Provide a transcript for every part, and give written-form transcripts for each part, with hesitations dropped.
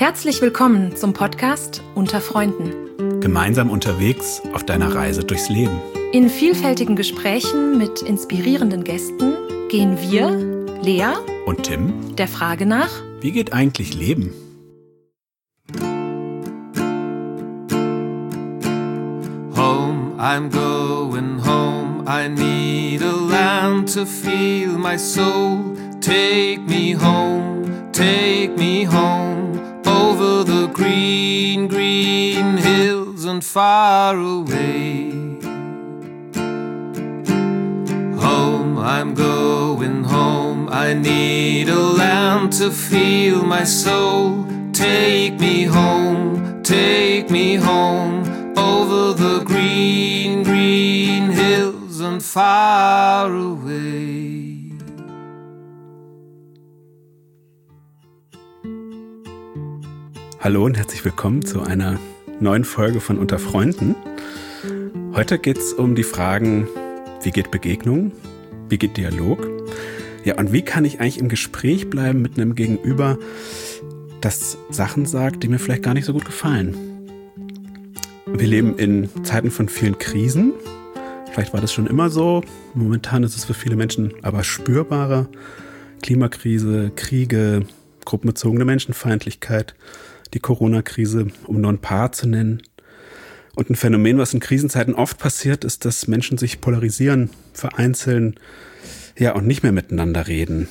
Herzlich willkommen zum Podcast Unter Freunden. Gemeinsam unterwegs auf deiner Reise durchs Leben. In vielfältigen Gesprächen mit inspirierenden Gästen gehen wir, Lea und Tim, der Frage nach: Wie geht eigentlich Leben? Home, I'm going home. I need a land to feel my soul. Take me home, take me home. Over the green, green hills and far away. Home, I'm going home. I need a land to feel my soul. Take me home, take me home. Over the green, green hills and far away. Hallo und herzlich willkommen zu einer neuen Folge von Unter Freunden. Heute geht es um die Fragen, wie geht Begegnung, wie geht Dialog? Ja, und wie kann ich eigentlich im Gespräch bleiben mit einem Gegenüber, das Sachen sagt, die mir vielleicht gar nicht so gut gefallen? Wir leben in Zeiten von vielen Krisen. Vielleicht war das schon immer so. Momentan ist es für viele Menschen aber spürbarer. Klimakrise, Kriege, gruppenbezogene Menschenfeindlichkeit, die Corona-Krise, um nur ein paar zu nennen. Und ein Phänomen, was in Krisenzeiten oft passiert, ist, dass Menschen sich polarisieren, vereinzeln, ja, und nicht mehr miteinander reden.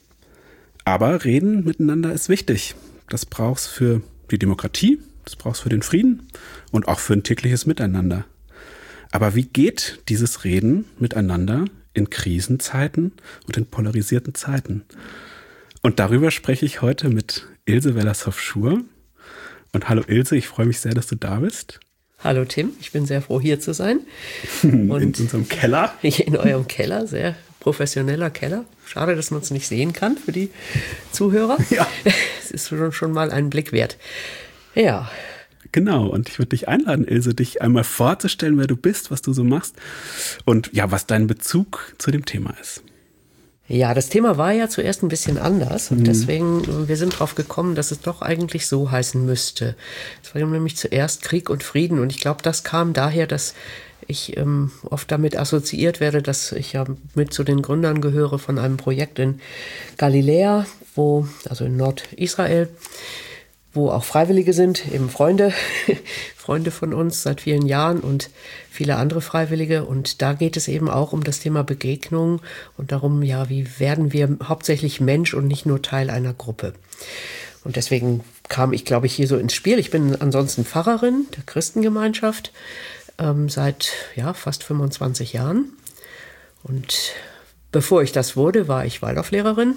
Aber reden miteinander ist wichtig. Das braucht's für die Demokratie, das braucht's für den Frieden und auch für ein tägliches Miteinander. Aber wie geht dieses Reden miteinander in Krisenzeiten und in polarisierten Zeiten? Und darüber spreche ich heute mit Ilse Wellershoff-Schur. Und hallo Ilse, ich freue mich sehr, dass du da bist. Hallo Tim, ich bin sehr froh, hier zu sein. Und in unserem Keller. In eurem Keller, sehr professioneller Keller. Schade, dass man es nicht sehen kann für die Zuhörer. Ja. Es ist schon mal einen Blick wert. Ja. Genau, und ich würde dich einladen, Ilse, dich einmal vorzustellen, wer du bist, was du so machst und ja, was dein Bezug zu dem Thema ist. Ja, das Thema war ja zuerst ein bisschen anders und deswegen, wir sind drauf gekommen, dass es doch eigentlich so heißen müsste. Es war nämlich zuerst Krieg und Frieden und ich glaube, das kam daher, dass ich oft damit assoziiert werde, dass ich ja mit zu den Gründern gehöre von einem Projekt in Galiläa, also in Nordisrael, wo auch Freiwillige sind, eben Freunde von uns seit vielen Jahren und viele andere Freiwillige. Und da geht es eben auch um das Thema Begegnung und darum, ja, wie werden wir hauptsächlich Mensch und nicht nur Teil einer Gruppe. Und deswegen kam ich, glaube ich, hier so ins Spiel. Ich bin ansonsten Pfarrerin der Christengemeinschaft seit fast 25 Jahren. Und bevor ich das wurde, war ich Waldorflehrerin,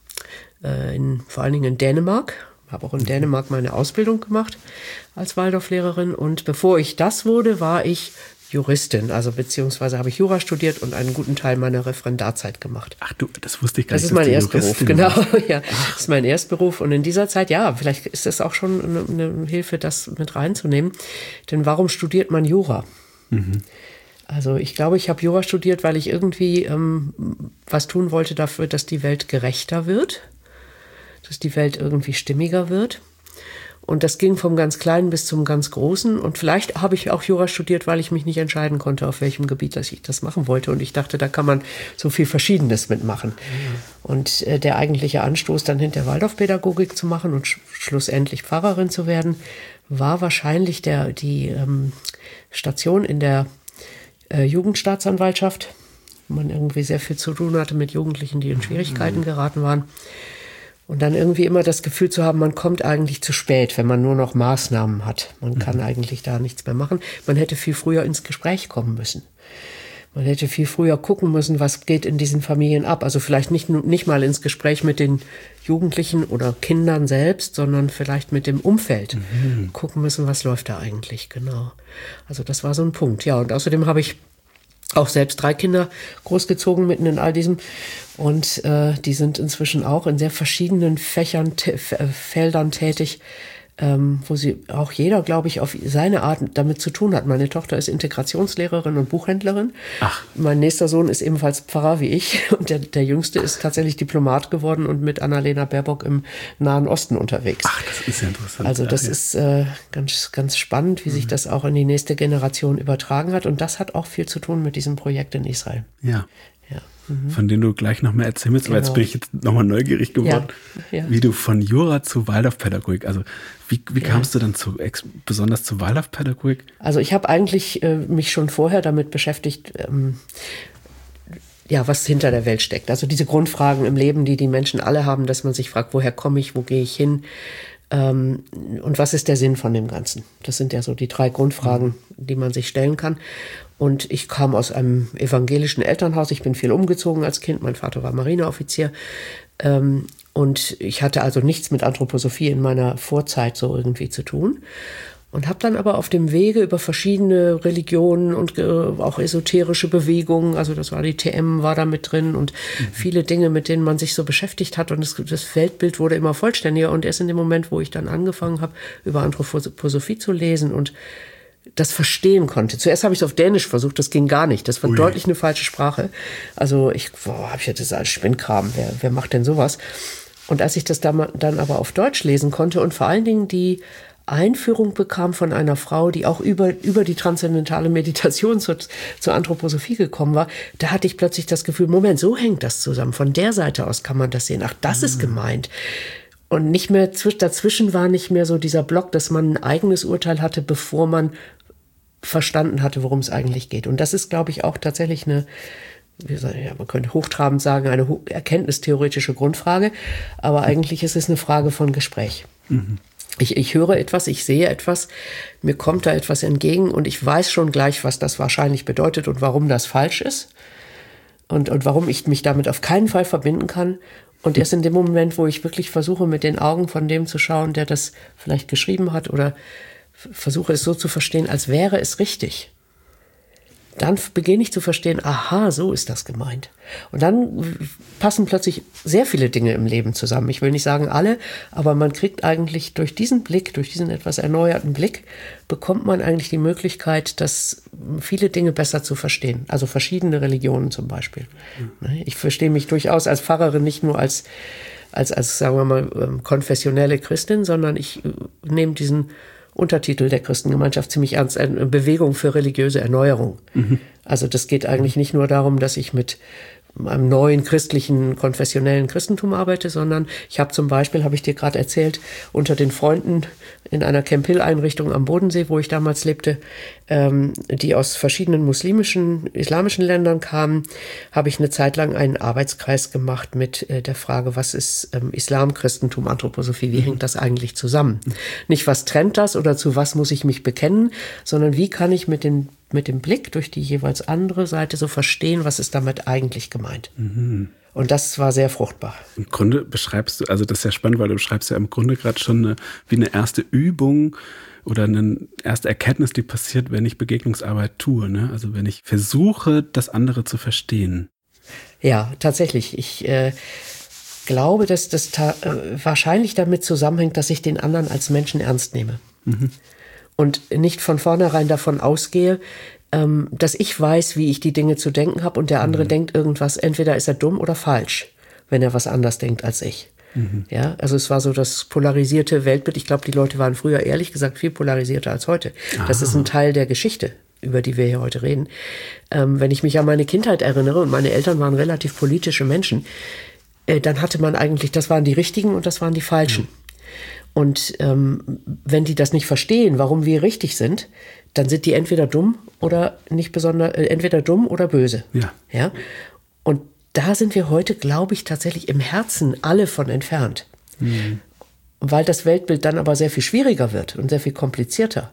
vor allen Dingen in Dänemark. Habe auch in Dänemark meine Ausbildung gemacht als Waldorflehrerin. Und bevor ich das wurde, war ich Juristin. Also beziehungsweise habe ich Jura studiert und einen guten Teil meiner Referendarzeit gemacht. Ach du, das wusste ich gar nicht. Das ist mein Erstberuf, genau. Ja, das ist mein Erstberuf. Und in dieser Zeit, vielleicht ist das auch schon eine Hilfe, das mit reinzunehmen. Denn warum studiert man Jura? Also ich glaube, ich habe Jura studiert, weil ich irgendwie was tun wollte dafür, dass die Welt gerechter wird. Dass die Welt irgendwie stimmiger wird. Und das ging vom ganz Kleinen bis zum ganz Großen. Und vielleicht habe ich auch Jura studiert, weil ich mich nicht entscheiden konnte, auf welchem Gebiet ich das machen wollte. Und ich dachte, da kann man so viel Verschiedenes mitmachen. Und der eigentliche Anstoß, dann hinter Waldorfpädagogik zu machen und schlussendlich Pfarrerin zu werden, war wahrscheinlich die Station in der Jugendstaatsanwaltschaft, wo man irgendwie sehr viel zu tun hatte mit Jugendlichen, die in Schwierigkeiten geraten waren. Und dann irgendwie immer das Gefühl zu haben, man kommt eigentlich zu spät, wenn man nur noch Maßnahmen hat. Man kann eigentlich da nichts mehr machen. Man hätte viel früher ins Gespräch kommen müssen. Man hätte viel früher gucken müssen, was geht in diesen Familien ab. Also vielleicht nicht mal ins Gespräch mit den Jugendlichen oder Kindern selbst, sondern vielleicht mit dem Umfeld. Gucken müssen, was läuft da eigentlich, genau. Also das war so ein Punkt. Ja, und außerdem habe ich auch selbst 3 Kinder großgezogen mitten in all diesem. Und die sind inzwischen auch in sehr verschiedenen Feldern tätig. wo sie auch jeder, glaube ich, auf seine Art damit zu tun hat. Meine Tochter ist Integrationslehrerin und Buchhändlerin. Ach. Mein nächster Sohn ist ebenfalls Pfarrer wie ich und der Jüngste ist tatsächlich Diplomat geworden und mit Annalena Baerbock im Nahen Osten unterwegs. Ach, das ist ja interessant. Also das ist ganz, ganz spannend, wie sich das auch in die nächste Generation übertragen hat. Und das hat auch viel zu tun mit diesem Projekt in Israel. Ja. Ja. Von denen du gleich noch mehr erzählen willst. Aber jetzt bin ich jetzt nochmal neugierig geworden, wie du von Jura zu Waldorfpädagogik, also wie kamst du dann besonders zu Waldorfpädagogik? Also ich habe eigentlich mich schon vorher damit beschäftigt, was hinter der Welt steckt. Also diese Grundfragen im Leben, die Menschen alle haben, dass man sich fragt, woher komme ich, wo gehe ich hin und was ist der Sinn von dem Ganzen? Das sind ja so die 3 Grundfragen, die man sich stellen kann. Und ich kam aus einem evangelischen Elternhaus. Ich bin viel umgezogen als Kind. Mein Vater war Marineoffizier. Und ich hatte also nichts mit Anthroposophie in meiner Vorzeit so irgendwie zu tun. Und habe dann aber auf dem Wege über verschiedene Religionen und auch esoterische Bewegungen, also das war die TM, war da mit drin und viele Dinge, mit denen man sich so beschäftigt hat. Und das Weltbild wurde immer vollständiger. Und erst in dem Moment, wo ich dann angefangen habe, über Anthroposophie zu lesen und das verstehen konnte. Zuerst habe ich es auf Dänisch versucht, das ging gar nicht. Das war deutlich eine falsche Sprache. Also habe ich das als Spinnkram, wer macht denn sowas? Und als ich das dann aber auf Deutsch lesen konnte und vor allen Dingen die Einführung bekam von einer Frau, die auch über die transzendentale Meditation zur Anthroposophie gekommen war, da hatte ich plötzlich das Gefühl, Moment, so hängt das zusammen. Von der Seite aus kann man das sehen. Ach, das ist gemeint. Und nicht mehr dazwischen war nicht mehr so dieser Block, dass man ein eigenes Urteil hatte, bevor man verstanden hatte, worum es eigentlich geht. Und das ist, glaube ich, auch tatsächlich man könnte hochtrabend sagen, eine erkenntnistheoretische Grundfrage. Aber eigentlich ist es eine Frage von Gespräch. Mhm. Ich höre etwas, ich sehe etwas, mir kommt da etwas entgegen und ich weiß schon gleich, was das wahrscheinlich bedeutet und warum das falsch ist und warum ich mich damit auf keinen Fall verbinden kann. Und erst in dem Moment, wo ich wirklich versuche, mit den Augen von dem zu schauen, der das vielleicht geschrieben hat oder versuche es so zu verstehen, als wäre es richtig, dann beginne ich zu verstehen, aha, so ist das gemeint. Und dann passen plötzlich sehr viele Dinge im Leben zusammen. Ich will nicht sagen alle, aber man kriegt eigentlich durch diesen Blick, durch diesen etwas erneuerten Blick, bekommt man eigentlich die Möglichkeit, viele Dinge besser zu verstehen. Also verschiedene Religionen zum Beispiel. Ich verstehe mich durchaus als Pfarrerin nicht nur als sagen wir mal, konfessionelle Christin, sondern ich nehme diesen Untertitel der Christengemeinschaft ziemlich ernst, eine Bewegung für religiöse Erneuerung. Mhm. Also das geht eigentlich nicht nur darum, dass ich mit einem neuen christlichen, konfessionellen Christentum arbeite, sondern ich habe zum Beispiel, habe ich dir gerade erzählt, unter den Freunden in einer Camp Hill Einrichtung am Bodensee, wo ich damals lebte, die aus verschiedenen islamischen Ländern kamen, habe ich eine Zeit lang einen Arbeitskreis gemacht mit der Frage, was ist Islam, Christentum, Anthroposophie, wie hängt das eigentlich zusammen? Nicht, was trennt das oder zu was muss ich mich bekennen, sondern wie kann ich mit dem Blick durch die jeweils andere Seite so verstehen, was ist damit eigentlich gemeint. Mhm. Und das war sehr fruchtbar. Im Grunde beschreibst du, also das ist ja spannend, weil du beschreibst ja im Grunde gerade schon wie eine erste Übung oder eine erste Erkenntnis, die passiert, wenn ich Begegnungsarbeit tue. Ne? Also wenn ich versuche, das andere zu verstehen. Ja, tatsächlich. Ich glaube, dass das wahrscheinlich damit zusammenhängt, dass ich den anderen als Menschen ernst nehme. Mhm. Und nicht von vornherein davon ausgehe, dass ich weiß, wie ich die Dinge zu denken habe und der andere denkt irgendwas, entweder ist er dumm oder falsch, wenn er was anders denkt als ich. Mhm. Ja, also es war so das polarisierte Weltbild. Ich glaube, die Leute waren früher ehrlich gesagt viel polarisierter als heute. Aha. Das ist ein Teil der Geschichte, über die wir hier heute reden. Wenn ich mich an meine Kindheit erinnere, und meine Eltern waren relativ politische Menschen, dann hatte man eigentlich, das waren die Richtigen und das waren die Falschen. Mhm. Und wenn die das nicht verstehen, warum wir richtig sind, dann sind die entweder dumm oder entweder dumm oder böse. Ja. Ja? Und da sind wir heute, glaube ich, tatsächlich im Herzen alle von entfernt. Mhm. Weil das Weltbild dann aber sehr viel schwieriger wird und sehr viel komplexer.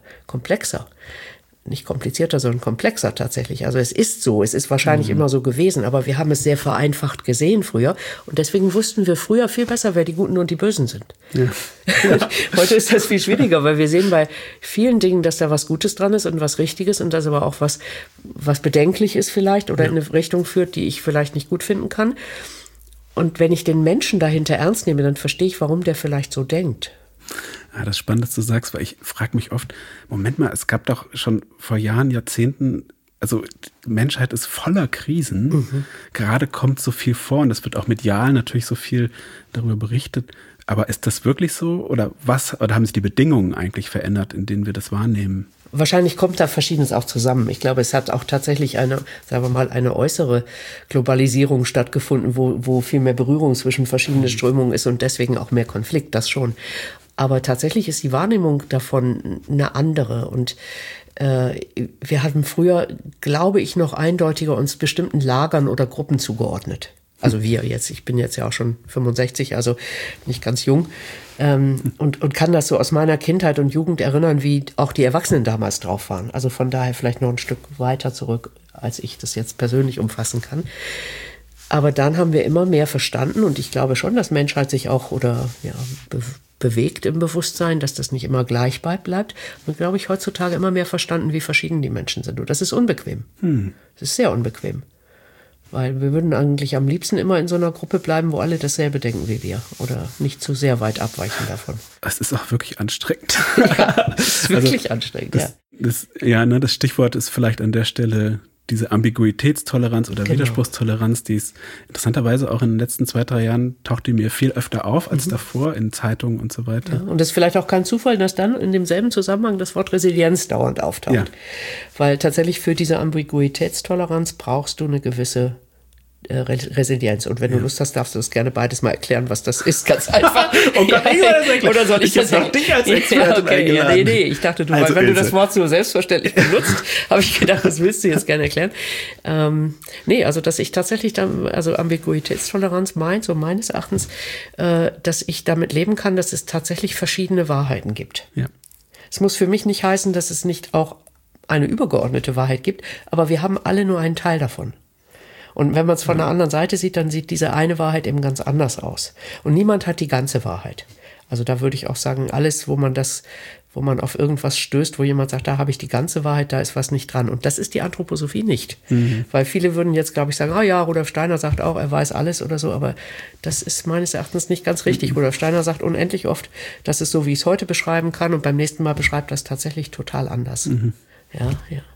Nicht komplizierter, sondern komplexer tatsächlich. Also es ist so, es ist wahrscheinlich immer so gewesen, aber wir haben es sehr vereinfacht gesehen früher und deswegen wussten wir früher viel besser, wer die Guten und die Bösen sind. Ja. Heute ist das viel schwieriger, weil wir sehen bei vielen Dingen, dass da was Gutes dran ist und was Richtiges und das aber auch was bedenklich ist vielleicht oder in eine Richtung führt, die ich vielleicht nicht gut finden kann. Und wenn ich den Menschen dahinter ernst nehme, dann verstehe ich, warum der vielleicht so denkt. Ja, das ist spannend, dass du sagst, weil ich frage mich oft, Moment mal, es gab doch schon vor Jahren, Jahrzehnten, also die Menschheit ist voller Krisen. Gerade kommt so viel vor und es wird auch medial natürlich so viel darüber berichtet. Aber ist das wirklich so? Oder haben sich die Bedingungen eigentlich verändert, in denen wir das wahrnehmen? Wahrscheinlich kommt da Verschiedenes auch zusammen. Ich glaube, es hat auch tatsächlich eine äußere Globalisierung stattgefunden, wo viel mehr Berührung zwischen verschiedenen Strömungen ist und deswegen auch mehr Konflikt, das schon. Aber tatsächlich ist die Wahrnehmung davon eine andere und wir hatten früher, glaube ich, noch eindeutiger uns bestimmten Lagern oder Gruppen zugeordnet. Also ich bin jetzt ja auch schon 65, also nicht ganz jung und kann das so aus meiner Kindheit und Jugend erinnern, wie auch die Erwachsenen damals drauf waren. Also von daher vielleicht noch ein Stück weiter zurück, als ich das jetzt persönlich umfassen kann. Aber dann haben wir immer mehr verstanden und ich glaube schon, dass Menschheit sich auch bewegt im Bewusstsein, dass das nicht immer gleich bleibt. Und glaube ich, heutzutage immer mehr verstanden, wie verschieden die Menschen sind. Und das ist unbequem. Das ist sehr unbequem. Weil wir würden eigentlich am liebsten immer in so einer Gruppe bleiben, wo alle dasselbe denken wie wir. Oder nicht zu sehr weit abweichen davon. Es ist auch wirklich anstrengend. Ja, es ist wirklich anstrengend, das Stichwort ist vielleicht an der Stelle diese Ambiguitätstoleranz oder Widerspruchstoleranz, die ist interessanterweise auch in den letzten 2-3 Jahren taucht die mir viel öfter auf als davor in Zeitungen und so weiter. Ja, und es ist vielleicht auch kein Zufall, dass dann in demselben Zusammenhang das Wort Resilienz dauernd auftaucht. Ja. Weil tatsächlich für diese Ambiguitätstoleranz brauchst du eine gewisse Resilienz. Und wenn du Lust hast, darfst du das gerne beides mal erklären, was das ist. Ganz einfach. Oh Gott, oder soll ich das noch dich als Expertin eingeladen? Nee, ich dachte, wenn du das Wort so selbstverständlich benutzt, habe ich gedacht, das willst du jetzt gerne erklären. Also dass ich tatsächlich Ambiguitätstoleranz meint, so meines Erachtens, dass ich damit leben kann, dass es tatsächlich verschiedene Wahrheiten gibt. Ja. Es muss für mich nicht heißen, dass es nicht auch eine übergeordnete Wahrheit gibt, aber wir haben alle nur einen Teil davon. Und wenn man es von der anderen Seite sieht, dann sieht diese eine Wahrheit eben ganz anders aus. Und niemand hat die ganze Wahrheit. Also da würde ich auch sagen, alles, wo man auf irgendwas stößt, wo jemand sagt, da habe ich die ganze Wahrheit, da ist was nicht dran. Und das ist die Anthroposophie nicht. Weil viele würden jetzt, glaube ich, sagen, Rudolf Steiner sagt auch, er weiß alles oder so, aber das ist meines Erachtens nicht ganz richtig. Rudolf Steiner sagt unendlich oft, das ist so, wie ich es heute beschreiben kann und beim nächsten Mal beschreibt das tatsächlich total anders. Ja.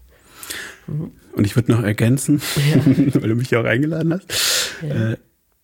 Und ich würde noch ergänzen, weil du mich ja auch eingeladen hast,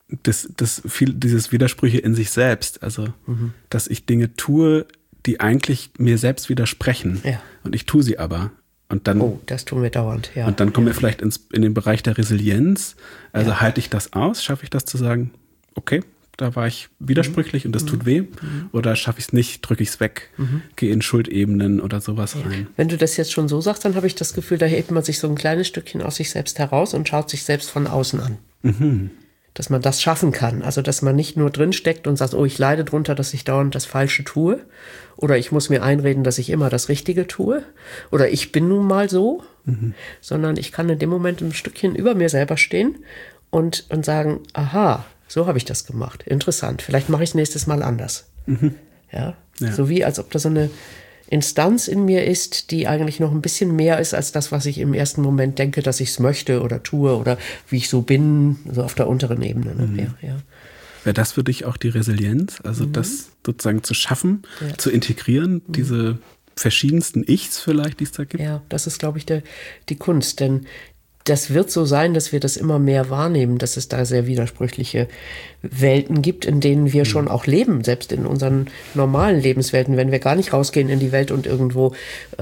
dieses Widersprüche in sich selbst. Also, dass ich Dinge tue, die eigentlich mir selbst widersprechen. Ja. Und ich tue sie aber. Und dann, das tun wir dauernd, ja. Und dann kommen wir vielleicht in den Bereich der Resilienz. Also halte ich das aus? Schaffe ich das zu sagen, okay, da war ich widersprüchlich und das tut weh? Oder schaffe ich es nicht, drücke ich es weg, gehe in Schuldebenen oder sowas rein? Wenn du das jetzt schon so sagst, dann habe ich das Gefühl, da hebt man sich so ein kleines Stückchen aus sich selbst heraus und schaut sich selbst von außen an. Dass man das schaffen kann. Also, dass man nicht nur drinsteckt und sagt, ich leide drunter, dass ich dauernd das Falsche tue. Oder ich muss mir einreden, dass ich immer das Richtige tue. Oder ich bin nun mal so. Sondern ich kann in dem Moment ein Stückchen über mir selber stehen und sagen, aha, so habe ich das gemacht. Interessant. Vielleicht mache ich es nächstes Mal anders. Ja? So wie, als ob da so eine Instanz in mir ist, die eigentlich noch ein bisschen mehr ist als das, was ich im ersten Moment denke, dass ich es möchte oder tue oder wie ich so bin, so auf der unteren Ebene. Ne? Wäre das für dich auch die Resilienz? Also das sozusagen zu schaffen, zu integrieren, diese verschiedensten Ichs vielleicht, die es da gibt? Ja, das ist, glaube ich, die Kunst, denn das wird so sein, dass wir das immer mehr wahrnehmen, dass es da sehr widersprüchliche Welten gibt, in denen wir schon auch leben, selbst in unseren normalen Lebenswelten, wenn wir gar nicht rausgehen in die Welt und irgendwo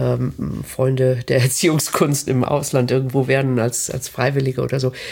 Freunde der Erziehungskunst im Ausland irgendwo werden als Freiwillige oder so.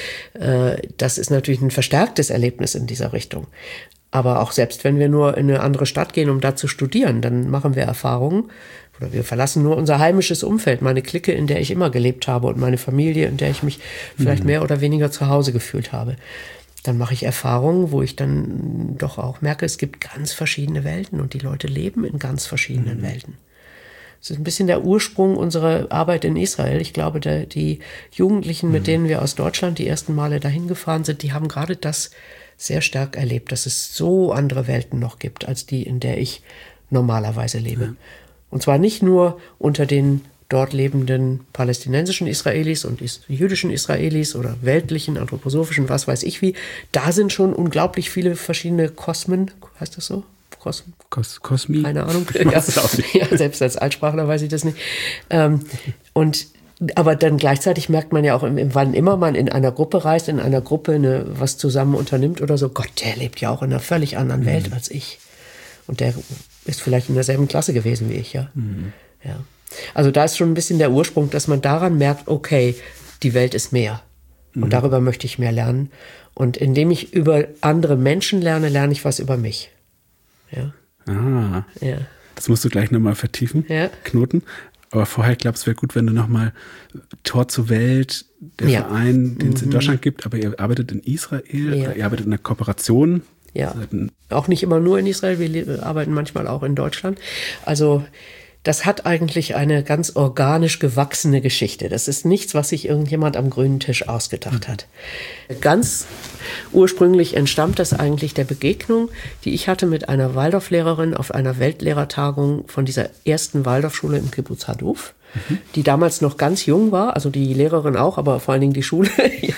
Das ist natürlich ein verstärktes Erlebnis in dieser Richtung. Aber auch selbst wenn wir nur in eine andere Stadt gehen, um da zu studieren, dann machen wir Erfahrungen, oder wir verlassen nur unser heimisches Umfeld, meine Clique, in der ich immer gelebt habe und meine Familie, in der ich mich vielleicht mehr oder weniger zu Hause gefühlt habe. Dann mache ich Erfahrungen, wo ich dann doch auch merke, es gibt ganz verschiedene Welten und die Leute leben in ganz verschiedenen Welten. Das ist ein bisschen der Ursprung unserer Arbeit in Israel. Ich glaube, die Jugendlichen, mit denen wir aus Deutschland die ersten Male dahin gefahren sind, die haben gerade das sehr stark erlebt, dass es so andere Welten noch gibt, als die, in der ich normalerweise lebe. Und zwar nicht nur unter den dort lebenden palästinensischen Israelis und jüdischen Israelis oder weltlichen, anthroposophischen, was weiß ich wie. Da sind schon unglaublich viele verschiedene Kosmen, heißt das so? Cosmi? Keine Ahnung. Ja, selbst als Altsprachler weiß ich das nicht. Aber dann gleichzeitig merkt man ja auch, wann immer man in einer Gruppe reist, in einer Gruppe was zusammen unternimmt oder so, Gott, der lebt ja auch in einer völlig anderen Welt als ich. Und der ist vielleicht in derselben Klasse gewesen wie ich, ja. Ja. Also da ist schon ein bisschen der Ursprung, dass man daran merkt, okay, die Welt ist mehr. Und darüber möchte ich mehr lernen. Und indem ich über andere Menschen lerne, lerne ich was über mich. Ja. Ah. Ja. Das musst du gleich nochmal vertiefen, Ja. Knoten. Aber vorher, glaube ich, es wäre gut, wenn du nochmal Tor zur Welt, der Verein, den es in Deutschland gibt, aber ihr arbeitet in Israel, oder ihr arbeitet in einer Kooperation. Ja, auch nicht immer nur in Israel, wir arbeiten manchmal auch in Deutschland. Also das hat eigentlich eine ganz organisch gewachsene Geschichte. Das ist nichts, was sich irgendjemand am grünen Tisch ausgedacht hat. Ganz ursprünglich entstammt das eigentlich der Begegnung, die ich hatte mit einer Waldorflehrerin auf einer Weltlehrertagung von dieser ersten Waldorfschule im Kibbutz Haduf, die damals noch ganz jung war, also die Lehrerin auch, aber vor allen Dingen die Schule. Ja.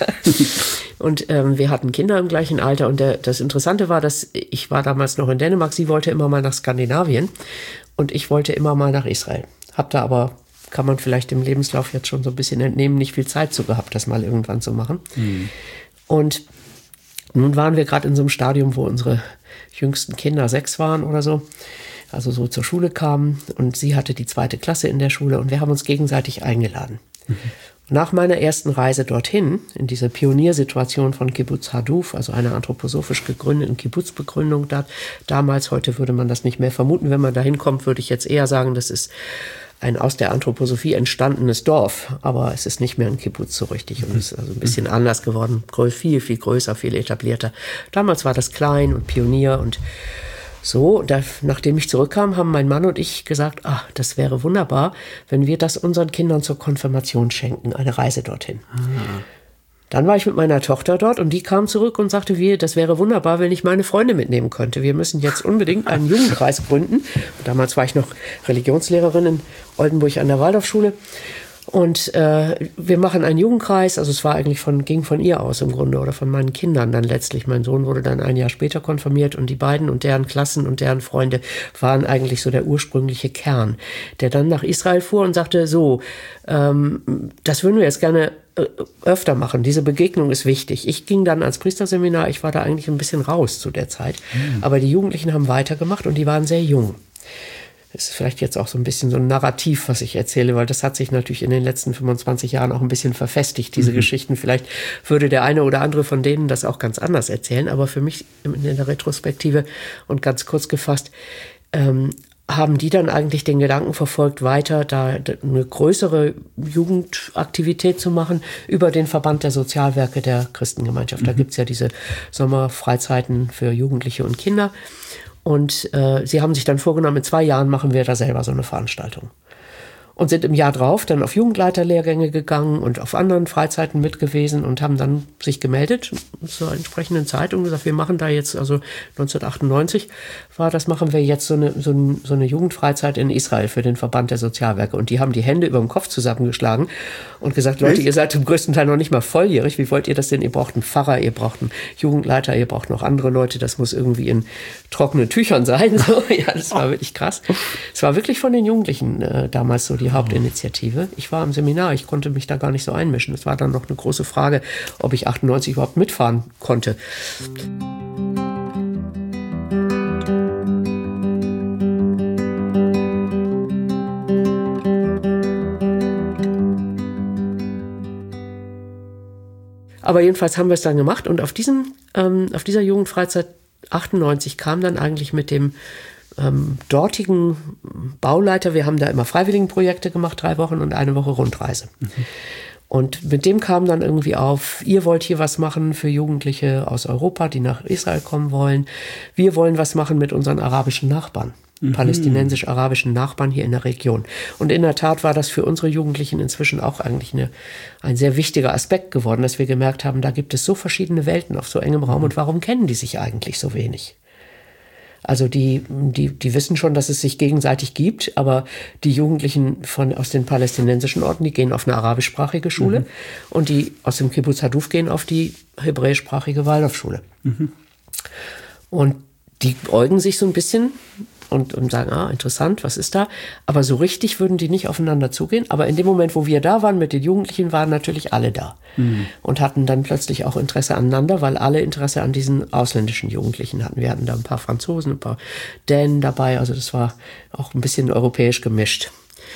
Und wir hatten Kinder im gleichen Alter und das Interessante war, dass ich war damals noch in Dänemark, sie wollte immer mal nach Skandinavien und ich wollte immer mal nach Israel. Hab da aber, kann man vielleicht im Lebenslauf jetzt schon so ein bisschen entnehmen, nicht viel Zeit zu gehabt, das mal irgendwann zu machen. Und nun waren wir gerade in so einem Stadium, wo unsere jüngsten Kinder 6 waren oder so, also so zur Schule kamen und sie hatte die 2. Klasse in der Schule und wir haben uns gegenseitig eingeladen. Nach meiner ersten Reise dorthin, in diese Pioniersituation von Kibbutz Haduf, also einer anthroposophisch gegründeten Kibbutzbegründung damals, heute würde man das nicht mehr vermuten, wenn man da hinkommt, würde ich jetzt eher sagen, das ist ein aus der Anthroposophie entstandenes Dorf, aber es ist nicht mehr ein Kibbutz so richtig und es ist also ein bisschen anders geworden, viel, viel größer, viel etablierter. Damals war das klein und Pionier und so, nachdem ich zurückkam, haben mein Mann und ich gesagt, das wäre wunderbar, wenn wir das unseren Kindern zur Konfirmation schenken, eine Reise dorthin. Dann war ich mit meiner Tochter dort und die kam zurück und sagte, das wäre wunderbar, wenn ich meine Freunde mitnehmen könnte. Wir müssen jetzt unbedingt einen Jugendkreis gründen. Damals war ich noch Religionslehrerin in Oldenburg an der Waldorfschule. Und wir machen einen Jugendkreis, also es war eigentlich ging von ihr aus im Grunde oder von meinen Kindern dann letztlich. Mein Sohn wurde dann ein Jahr später konfirmiert und die beiden und deren Klassen und deren Freunde waren eigentlich so der ursprüngliche Kern, der dann nach Israel fuhr und sagte, so, das würden wir jetzt gerne öfter machen. Diese Begegnung ist wichtig. Ich ging dann ans Priesterseminar, ich war da eigentlich ein bisschen raus zu der Zeit, aber die Jugendlichen haben weitergemacht und die waren sehr jung. Das ist vielleicht jetzt auch so ein bisschen so ein Narrativ, was ich erzähle, weil das hat sich natürlich in den letzten 25 Jahren auch ein bisschen verfestigt, diese Geschichten. Vielleicht würde der eine oder andere von denen das auch ganz anders erzählen, aber für mich in der Retrospektive und ganz kurz gefasst, haben die dann eigentlich den Gedanken verfolgt, weiter da eine größere Jugendaktivität zu machen über den Verband der Sozialwerke der Christengemeinschaft. Da gibt's ja diese Sommerfreizeiten für Jugendliche und Kinder. Und sie haben sich dann vorgenommen, in 2 Jahren machen wir da selber so eine Veranstaltung. Und sind im Jahr drauf dann auf Jugendleiterlehrgänge gegangen und auf anderen Freizeiten mit gewesen und haben dann sich gemeldet zur entsprechenden Zeit und gesagt, wir machen da jetzt, also 1998 machen wir jetzt so eine Jugendfreizeit in Israel für den Verband der Sozialwerke. Und die haben die Hände über dem Kopf zusammengeschlagen und gesagt, Leute, ihr seid zum größten Teil noch nicht mal volljährig. Wie wollt ihr das denn? Ihr braucht einen Pfarrer, ihr braucht einen Jugendleiter, ihr braucht noch andere Leute. Das muss irgendwie in trockenen Tüchern sein. So, ja, das war wirklich krass. Es war wirklich von den Jugendlichen damals so die Hauptinitiative. Ich war im Seminar, ich konnte mich da gar nicht so einmischen. Es war dann noch eine große Frage, ob ich 98 überhaupt mitfahren konnte. Aber jedenfalls haben wir es dann gemacht und auf dieser Jugendfreizeit 98 kam dann eigentlich mit dem dortigen Bauleiter, wir haben da immer Freiwilligenprojekte gemacht, 3 Wochen und 1 Woche Rundreise. Und mit dem kam dann irgendwie auf, ihr wollt hier was machen für Jugendliche aus Europa, die nach Israel kommen wollen. Wir wollen was machen mit unseren arabischen Nachbarn, palästinensisch-arabischen Nachbarn hier in der Region. Und in der Tat war das für unsere Jugendlichen inzwischen auch eigentlich ein sehr wichtiger Aspekt geworden, dass wir gemerkt haben, da gibt es so verschiedene Welten auf so engem Raum und warum kennen die sich eigentlich so wenig? Also die wissen schon, dass es sich gegenseitig gibt, aber die Jugendlichen aus den palästinensischen Orten, die gehen auf eine arabischsprachige Schule und die aus dem Kibbutz Haduf gehen auf die hebräischsprachige Waldorfschule. Und die äugen sich so ein bisschen und sagen, interessant, was ist da? Aber so richtig würden die nicht aufeinander zugehen. Aber in dem Moment, wo wir da waren mit den Jugendlichen, waren natürlich alle da. Und hatten dann plötzlich auch Interesse aneinander, weil alle Interesse an diesen ausländischen Jugendlichen hatten. Wir hatten da ein paar Franzosen, ein paar Dänen dabei. Also das war auch ein bisschen europäisch gemischt.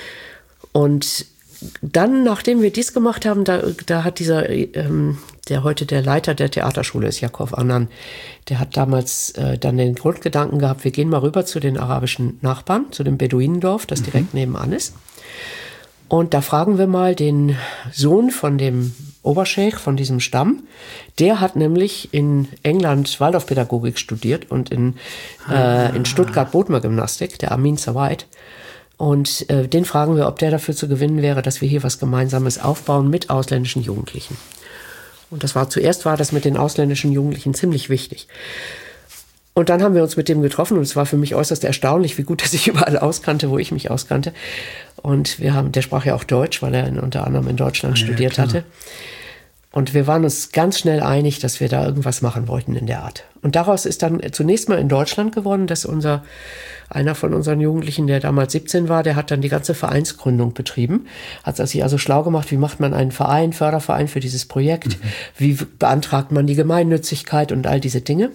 Und dann, nachdem wir dies gemacht haben, da hat der heute der Leiter der Theaterschule ist, Yakov Anan, der hat damals dann den Grundgedanken gehabt, wir gehen mal rüber zu den arabischen Nachbarn, zu dem Beduinendorf, das direkt nebenan ist. Und da fragen wir mal den Sohn von dem Oberscheich, von diesem Stamm. Der hat nämlich in England Waldorfpädagogik studiert und in Stuttgart Bodmer-Gymnastik, der Amin Sawaid. Und den fragen wir, ob der dafür zu gewinnen wäre, dass wir hier was Gemeinsames aufbauen mit ausländischen Jugendlichen. Und zuerst war das mit den ausländischen Jugendlichen ziemlich wichtig. Und dann haben wir uns mit dem getroffen und es war für mich äußerst erstaunlich, wie gut er sich überall auskannte, wo ich mich auskannte. Und der sprach ja auch Deutsch, weil er unter anderem in Deutschland studiert hatte. Und wir waren uns ganz schnell einig, dass wir da irgendwas machen wollten in der Art. Und daraus ist dann zunächst mal in Deutschland geworden, dass einer von unseren Jugendlichen, der damals 17 war, der hat dann die ganze Vereinsgründung betrieben. Hat sich also schlau gemacht, wie macht man einen Förderverein für dieses Projekt? Wie beantragt man die Gemeinnützigkeit und all diese Dinge?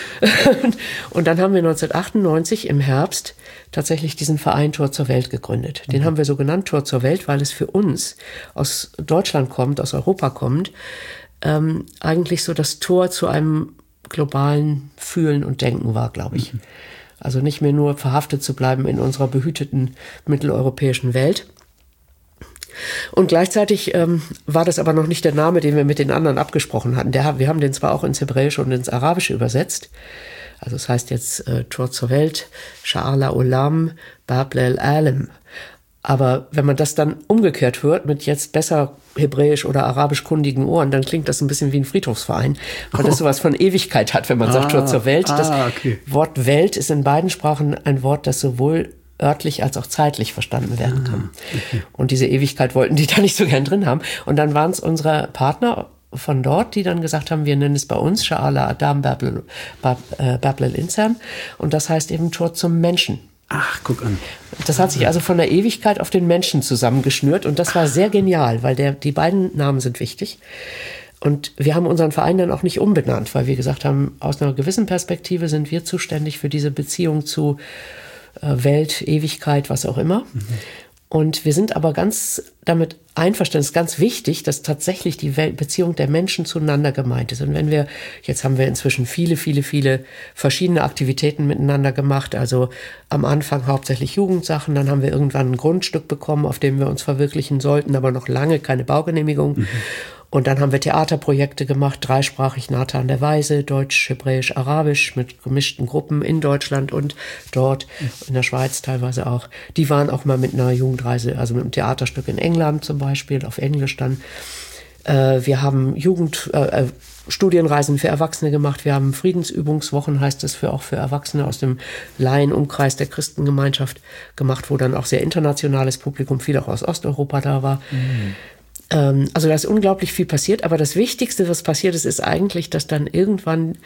Und dann haben wir 1998 im Herbst tatsächlich diesen Verein Tor zur Welt gegründet. Den haben wir so genannt, Tor zur Welt, weil es für uns aus Deutschland kommt, aus Europa kommt, eigentlich so das Tor zu einem globalen Fühlen und Denken war, glaube ich. Also nicht mehr nur verhaftet zu bleiben in unserer behüteten mitteleuropäischen Welt. Und gleichzeitig war das aber noch nicht der Name, den wir mit den anderen abgesprochen hatten. Wir haben den zwar auch ins Hebräische und ins Arabische übersetzt. Also es heißt jetzt Tor zur Welt, Sha'ar Olam, Bab Le'Alam. Aber wenn man das dann umgekehrt hört, mit jetzt besser hebräisch oder arabisch kundigen Ohren, dann klingt das ein bisschen wie ein Friedhofsverein, weil das sowas von Ewigkeit hat, wenn man sagt Tor zur Welt. Das Wort Welt ist in beiden Sprachen ein Wort, das sowohl örtlich als auch zeitlich verstanden werden kann. Und diese Ewigkeit wollten die da nicht so gern drin haben. Und dann waren es unsere Partner von dort, die dann gesagt haben, wir nennen es bei uns Sha'ala Adam Bab Le'Insan. Und das heißt eben Tor zum Menschen. Ach, guck an. Das hat sich also von der Ewigkeit auf den Menschen zusammengeschnürt und das war sehr genial, weil die beiden Namen sind wichtig. Und wir haben unseren Verein dann auch nicht umbenannt, weil wir gesagt haben, aus einer gewissen Perspektive sind wir zuständig für diese Beziehung zu Welt, Ewigkeit, was auch immer. Und wir sind aber ganz damit einverstanden, es ist ganz wichtig, dass tatsächlich die Beziehung der Menschen zueinander gemeint ist. Und jetzt haben wir inzwischen viele verschiedene Aktivitäten miteinander gemacht. Also am Anfang hauptsächlich Jugendsachen, dann haben wir irgendwann ein Grundstück bekommen, auf dem wir uns verwirklichen sollten, aber noch lange keine Baugenehmigung. Und dann haben wir Theaterprojekte gemacht, dreisprachig Nathan der Weise, Deutsch, Hebräisch, Arabisch, mit gemischten Gruppen in Deutschland und dort, in der Schweiz teilweise auch. Die waren auch mal mit einer Jugendreise, also mit einem Theaterstück in England zum Beispiel, auf Englisch dann. Wir haben Studienreisen für Erwachsene gemacht. Wir haben Friedensübungswochen, heißt es, auch für Erwachsene aus dem Laienumkreis der Christengemeinschaft gemacht, wo dann auch sehr internationales Publikum, viel auch aus Osteuropa da war. Also da ist unglaublich viel passiert, aber das Wichtigste, was passiert ist, ist eigentlich, dass dann irgendwann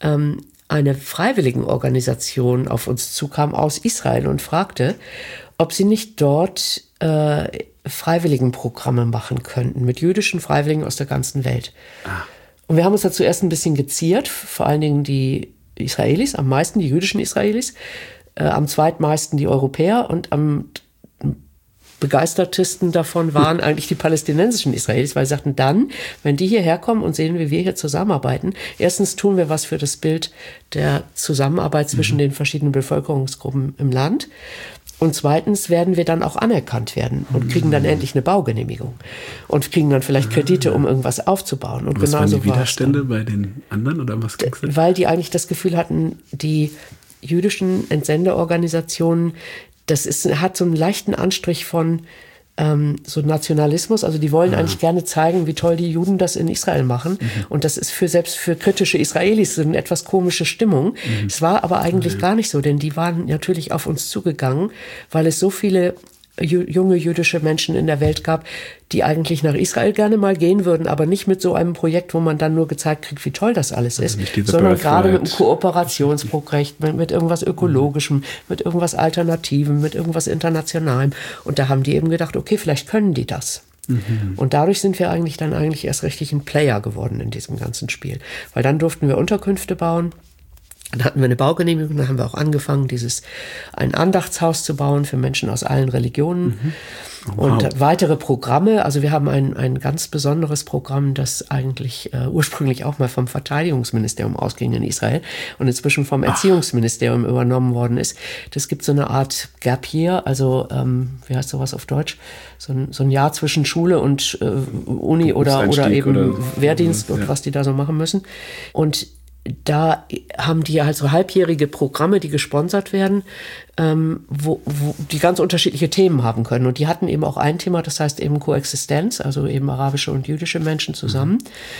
eine Freiwilligenorganisation auf uns zukam aus Israel und fragte, ob sie nicht dort Freiwilligenprogramme machen könnten mit jüdischen Freiwilligen aus der ganzen Welt. Und wir haben uns dazu erst ein bisschen geziert, vor allen Dingen die Israelis, am meisten die jüdischen Israelis, am zweitmeisten die Europäer und am begeistertesten davon waren eigentlich die palästinensischen Israelis, weil sie sagten, dann, wenn die hierher kommen und sehen, wie wir hier zusammenarbeiten, erstens tun wir was für das Bild der Zusammenarbeit zwischen den verschiedenen Bevölkerungsgruppen im Land und zweitens werden wir dann auch anerkannt werden und kriegen dann endlich eine Baugenehmigung und kriegen dann vielleicht Kredite, um irgendwas aufzubauen. Und was waren die Widerstände bei den anderen oder was ging's denn? Weil die eigentlich das Gefühl hatten, die jüdischen Entsendeorganisationen, hat so einen leichten Anstrich von so Nationalismus. Also die wollen eigentlich gerne zeigen, wie toll die Juden das in Israel machen. Und das ist selbst für kritische Israelis so eine etwas komische Stimmung. Es war aber eigentlich gar nicht so, denn die waren natürlich auf uns zugegangen, weil es so viele junge jüdische Menschen in der Welt gab, die eigentlich nach Israel gerne mal gehen würden, aber nicht mit so einem Projekt, wo man dann nur gezeigt kriegt, wie toll das alles ist, sondern gerade mit einem Kooperationsprojekt, mit irgendwas Ökologischem, mit irgendwas Alternativem, mit irgendwas Internationalem. Und da haben die eben gedacht, okay, vielleicht können die das. Und dadurch sind wir eigentlich erst richtig ein Player geworden in diesem ganzen Spiel. Weil dann durften wir Unterkünfte bauen. Dann hatten wir eine Baugenehmigung, dann haben wir auch angefangen, ein Andachtshaus zu bauen für Menschen aus allen Religionen. Und weitere Programme. Also wir haben ein ganz besonderes Programm, das eigentlich ursprünglich auch mal vom Verteidigungsministerium ausging in Israel und inzwischen vom Erziehungsministerium übernommen worden ist. Das gibt so eine Art Gap Year, also wie heißt sowas auf Deutsch? So ein Jahr zwischen Schule und Uni oder eben Wehrdienst und was die da so machen müssen. Und da haben die halt so halbjährige Programme, die gesponsert werden, wo die ganz unterschiedliche Themen haben können. Und die hatten eben auch ein Thema, das heißt eben Koexistenz, also eben arabische und jüdische Menschen zusammen.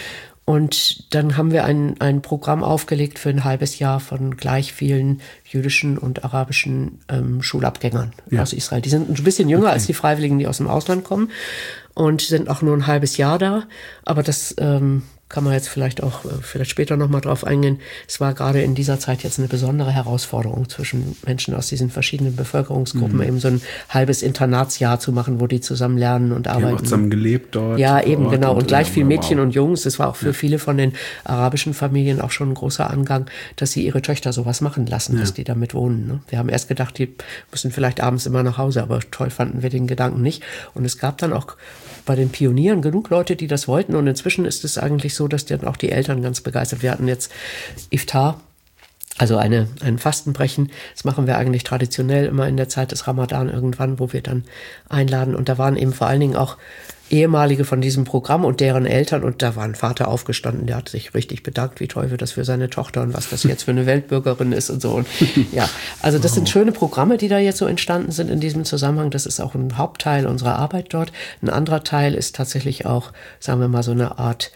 Und dann haben wir ein Programm aufgelegt für ein halbes Jahr von gleich vielen jüdischen und arabischen Schulabgängern aus Israel. Die sind ein bisschen jünger als die Freiwilligen, die aus dem Ausland kommen und sind auch nur ein halbes Jahr da. Aber das kann man jetzt vielleicht später nochmal drauf eingehen. Es war gerade in dieser Zeit jetzt eine besondere Herausforderung zwischen Menschen aus diesen verschiedenen Bevölkerungsgruppen, eben so ein halbes Internatsjahr zu machen, wo die zusammen lernen und arbeiten. Die haben auch zusammen gelebt dort. Ja, eben, genau. Und gleich viel Mädchen und Jungs. Das war auch für viele von den arabischen Familien auch schon ein großer Angang, dass sie ihre Töchter sowas machen lassen, dass die damit wohnen. Ne? Wir haben erst gedacht, die müssen vielleicht abends immer nach Hause, aber toll fanden wir den Gedanken nicht. Und es gab dann auch bei den Pionieren genug Leute, die das wollten. Und inzwischen ist es eigentlich so, dass dann auch die Eltern ganz begeistert. Wir hatten jetzt Iftar, also ein Fastenbrechen. Das machen wir eigentlich traditionell immer in der Zeit des Ramadan irgendwann, wo wir dann einladen. Und da waren eben vor allen Dingen auch Ehemalige von diesem Programm und deren Eltern. Und da war ein Vater aufgestanden, der hat sich richtig bedankt, wie toll wird das für seine Tochter und was das jetzt für eine Weltbürgerin ist und so. Und ja, also das sind schöne Programme, die da jetzt so entstanden sind in diesem Zusammenhang. Das ist auch ein Hauptteil unserer Arbeit dort. Ein anderer Teil ist tatsächlich auch, sagen wir mal, so eine Art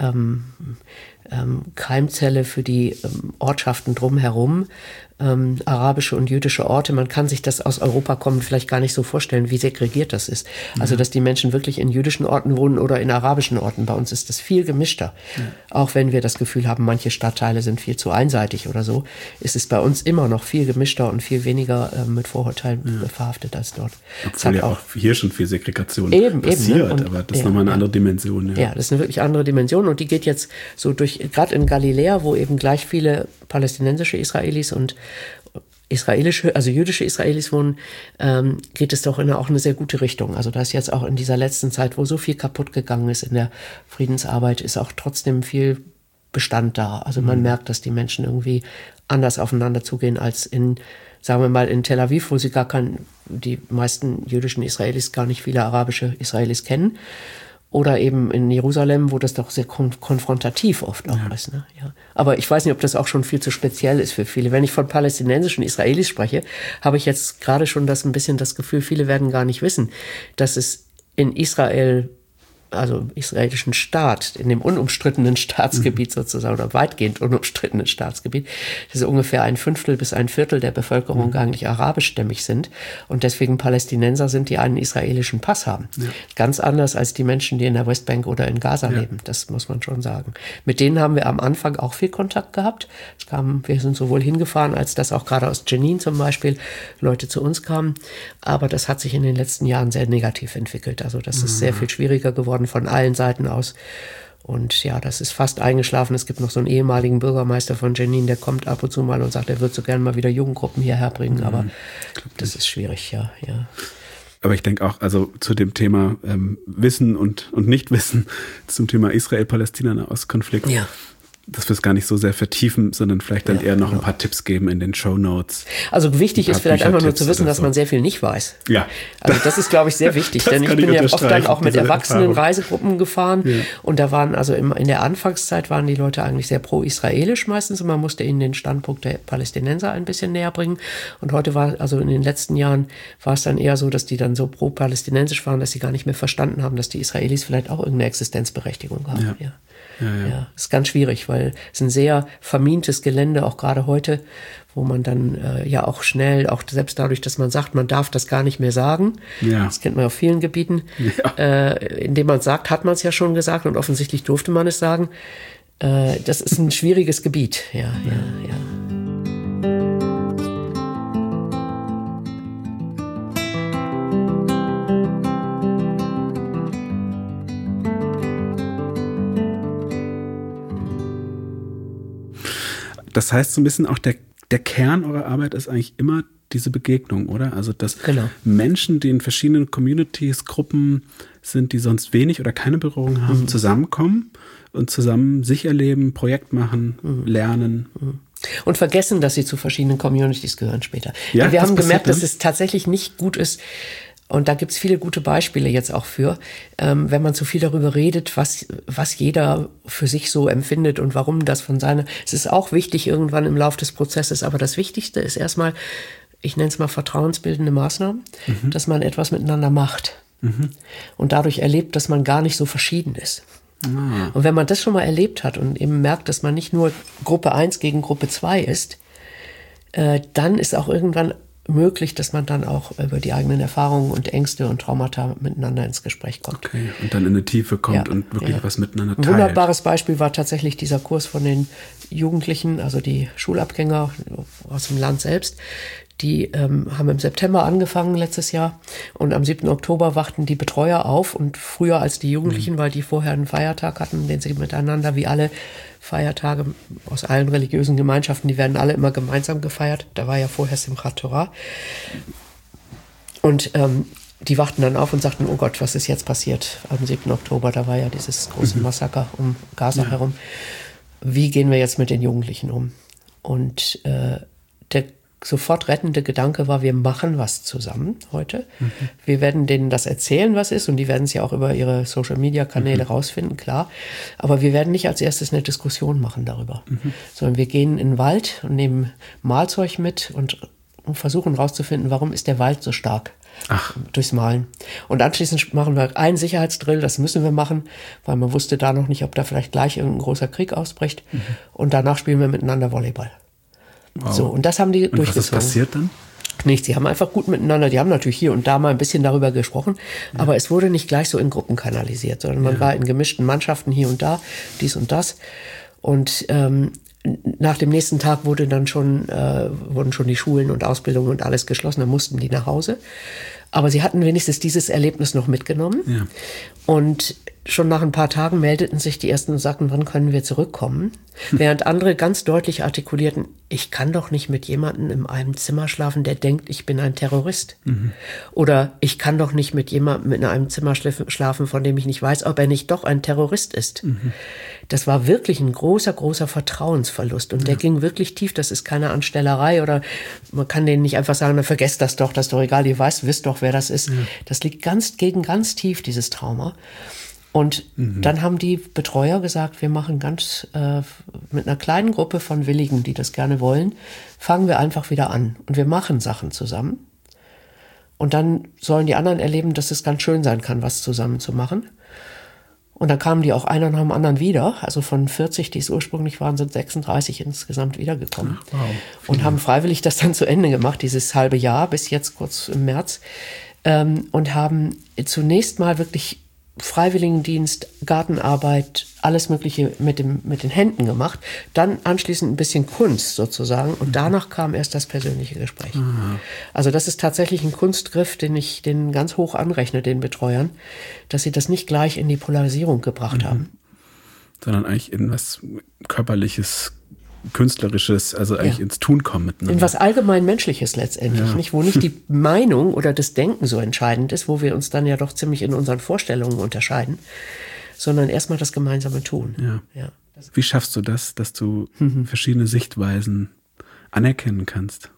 Keimzelle für die Ortschaften drumherum. Arabische und jüdische Orte. Man kann sich das aus Europa kommend vielleicht gar nicht so vorstellen, wie segregiert das ist. Also, dass die Menschen wirklich in jüdischen Orten wohnen oder in arabischen Orten. Bei uns ist das viel gemischter. Auch wenn wir das Gefühl haben, manche Stadtteile sind viel zu einseitig oder so, ist es bei uns immer noch viel gemischter und viel weniger mit Vorurteilen verhaftet als dort. Obwohl ja auch hier schon viel Segregation passiert, ne? Aber das ist nochmal eine andere Dimension. Ja, das ist eine wirklich andere Dimension und die geht jetzt so durch, gerade in Galiläa, wo eben gleich viele palästinensische Israelis und jüdische Israelis wohnen, geht es doch in auch eine sehr gute Richtung. Also da ist jetzt auch in dieser letzten Zeit, wo so viel kaputt gegangen ist in der Friedensarbeit, ist auch trotzdem viel Bestand da. Also man merkt, dass die Menschen irgendwie anders aufeinander zugehen als sagen wir mal, in Tel Aviv, wo sie die meisten jüdischen Israelis gar nicht viele arabische Israelis kennen. Oder eben in Jerusalem, wo das doch sehr konfrontativ oft auch ist. Ne? Ja. Aber ich weiß nicht, ob das auch schon viel zu speziell ist für viele. Wenn ich von palästinensischen Israelis spreche, habe ich jetzt gerade schon ein bisschen das Gefühl, viele werden gar nicht wissen, dass es in Israel, also im israelischen Staat, in dem unumstrittenen Staatsgebiet sozusagen, oder weitgehend unumstrittenen Staatsgebiet, dass ungefähr 1/5 bis 1/4 der Bevölkerung eigentlich arabischstämmig sind und deswegen Palästinenser sind, die einen israelischen Pass haben. Ja. Ganz anders als die Menschen, die in der Westbank oder in Gaza leben, das muss man schon sagen. Mit denen haben wir am Anfang auch viel Kontakt gehabt. Wir sind sowohl hingefahren, als dass auch gerade aus Jenin zum Beispiel Leute zu uns kamen, aber das hat sich in den letzten Jahren sehr negativ entwickelt. Also das ist sehr viel schwieriger geworden von allen Seiten aus. Und ja, das ist fast eingeschlafen. Es gibt noch so einen ehemaligen Bürgermeister von Jenin, der kommt ab und zu mal und sagt, er würde so gerne mal wieder Jugendgruppen hierher bringen. Aber das ist schwierig, ja. Aber ich denke auch, also zu dem Thema Wissen und Nichtwissen, zum Thema Israel-Palästina-Nahostkonflikt, dass wir es gar nicht so sehr vertiefen, sondern vielleicht dann eher noch ein paar Tipps geben in den Shownotes. Also wichtig ist vielleicht einfach nur zu wissen, dass man sehr viel nicht weiß. Ja. Also das ist, glaube ich, sehr wichtig, denn ich bin ja oft dann auch mit erwachsenen Reisegruppen gefahren und da waren also in der Anfangszeit waren die Leute eigentlich sehr pro-israelisch meistens und man musste ihnen den Standpunkt der Palästinenser ein bisschen näher bringen und heute also in den letzten Jahren war es dann eher so, dass die dann so pro-palästinensisch waren, dass sie gar nicht mehr verstanden haben, dass die Israelis vielleicht auch irgendeine Existenzberechtigung haben. Ja, ist ganz schwierig, weil weil es ein sehr vermintes Gelände, auch gerade heute, wo man dann ja auch schnell, auch selbst dadurch, dass man sagt, man darf das gar nicht mehr sagen. Ja. Das kennt man auf vielen Gebieten. Ja. Indem man es sagt, hat man es ja schon gesagt und offensichtlich durfte man es sagen. Das ist ein schwieriges Gebiet. Ja. Das heißt so ein bisschen auch der Kern eurer Arbeit ist eigentlich immer diese Begegnung, oder? Also dass Menschen, die in verschiedenen Communities, Gruppen sind, die sonst wenig oder keine Berührung haben, zusammenkommen und zusammen sich erleben, Projekt machen, lernen. Und vergessen, dass sie zu verschiedenen Communities gehören später. Ja, wir haben gemerkt, dass es tatsächlich nicht gut ist, und da gibt's viele gute Beispiele jetzt auch für, wenn man zu viel darüber redet, was jeder für sich so empfindet und warum das von seiner. Es ist auch wichtig irgendwann im Laufe des Prozesses, aber das Wichtigste ist erstmal, ich nenne es mal vertrauensbildende Maßnahmen, dass man etwas miteinander macht und dadurch erlebt, dass man gar nicht so verschieden ist. Und wenn man das schon mal erlebt hat und eben merkt, dass man nicht nur Gruppe 1 gegen Gruppe 2 ist, dann ist auch irgendwann möglich, dass man dann auch über die eigenen Erfahrungen und Ängste und Traumata miteinander ins Gespräch kommt. Okay, und dann in eine Tiefe kommt und wirklich was miteinander teilt. Ein wunderbares Beispiel war tatsächlich dieser Kurs von den Jugendlichen, also die Schulabgänger aus dem Land selbst. Die haben im September angefangen letztes Jahr und am 7. Oktober wachten die Betreuer auf und früher als die Jugendlichen, weil die vorher einen Feiertag hatten, den sie miteinander, wie alle Feiertage aus allen religiösen Gemeinschaften, die werden alle immer gemeinsam gefeiert. Da war ja vorher Simchat Torah. Und die wachten dann auf und sagten, oh Gott, was ist jetzt passiert am 7. Oktober? Da war ja dieses große Massaker um Gaza herum. Wie gehen wir jetzt mit den Jugendlichen um? Und der sofort rettende Gedanke war, wir machen was zusammen heute. Wir werden denen das erzählen, was ist, und die werden es ja auch über ihre Social-Media-Kanäle rausfinden, klar. Aber wir werden nicht als erstes eine Diskussion machen darüber, sondern wir gehen in den Wald und nehmen Malzeug mit und versuchen rauszufinden, warum ist der Wald so stark durchs Malen. Und anschließend machen wir einen Sicherheitsdrill, das müssen wir machen, weil man wusste da noch nicht, ob da vielleicht gleich irgendein großer Krieg ausbricht. Und danach spielen wir miteinander Volleyball. Wow. So, und das haben die durchgezogen. Was ist passiert dann? Nichts, sie haben einfach gut miteinander, die haben natürlich hier und da mal ein bisschen darüber gesprochen, aber es wurde nicht gleich so in Gruppen kanalisiert, sondern man war in gemischten Mannschaften hier und da, dies und das. Und nach dem nächsten Tag wurden schon die Schulen und Ausbildungen und alles geschlossen, dann mussten die nach Hause. Aber sie hatten wenigstens dieses Erlebnis noch mitgenommen. Ja. Und schon nach ein paar Tagen meldeten sich die Ersten und sagten, wann können wir zurückkommen? Während andere ganz deutlich artikulierten, ich kann doch nicht mit jemandem in einem Zimmer schlafen, der denkt, ich bin ein Terrorist. Oder ich kann doch nicht mit jemandem in einem Zimmer schlafen, von dem ich nicht weiß, ob er nicht doch ein Terrorist ist. Das war wirklich ein großer, großer Vertrauensverlust. Und der ging wirklich tief. Das ist keine Anstellerei oder man kann denen nicht einfach sagen, na, vergesst das doch doch egal, ihr wisst doch, wer das ist. Das liegt ganz tief, dieses Trauma. Und dann haben die Betreuer gesagt, wir machen mit einer kleinen Gruppe von Willigen, die das gerne wollen, fangen wir einfach wieder an. Und wir machen Sachen zusammen. Und dann sollen die anderen erleben, dass es ganz schön sein kann, was zusammen zu machen. Und dann kamen die auch einer nach dem anderen wieder. Also von 40, die es ursprünglich waren, sind 36 insgesamt wiedergekommen. Wow, und haben freiwillig das dann zu Ende gemacht, dieses halbe Jahr, bis jetzt kurz im März. Und haben zunächst mal wirklich Freiwilligendienst, Gartenarbeit, alles Mögliche mit den Händen gemacht. Dann anschließend ein bisschen Kunst sozusagen. Und danach kam erst das persönliche Gespräch. Also das ist tatsächlich ein Kunstgriff, den ich denen ganz hoch anrechne, den Betreuern, dass sie das nicht gleich in die Polarisierung gebracht haben. Sondern eigentlich in was Körperliches, Künstlerisches, also eigentlich ins Tun kommen miteinander. In was allgemein Menschliches letztendlich, nicht? Wo nicht die Meinung oder das Denken so entscheidend ist, wo wir uns dann ja doch ziemlich in unseren Vorstellungen unterscheiden, sondern erstmal das gemeinsame Tun. Ja. Wie schaffst du das, dass du verschiedene Sichtweisen anerkennen kannst?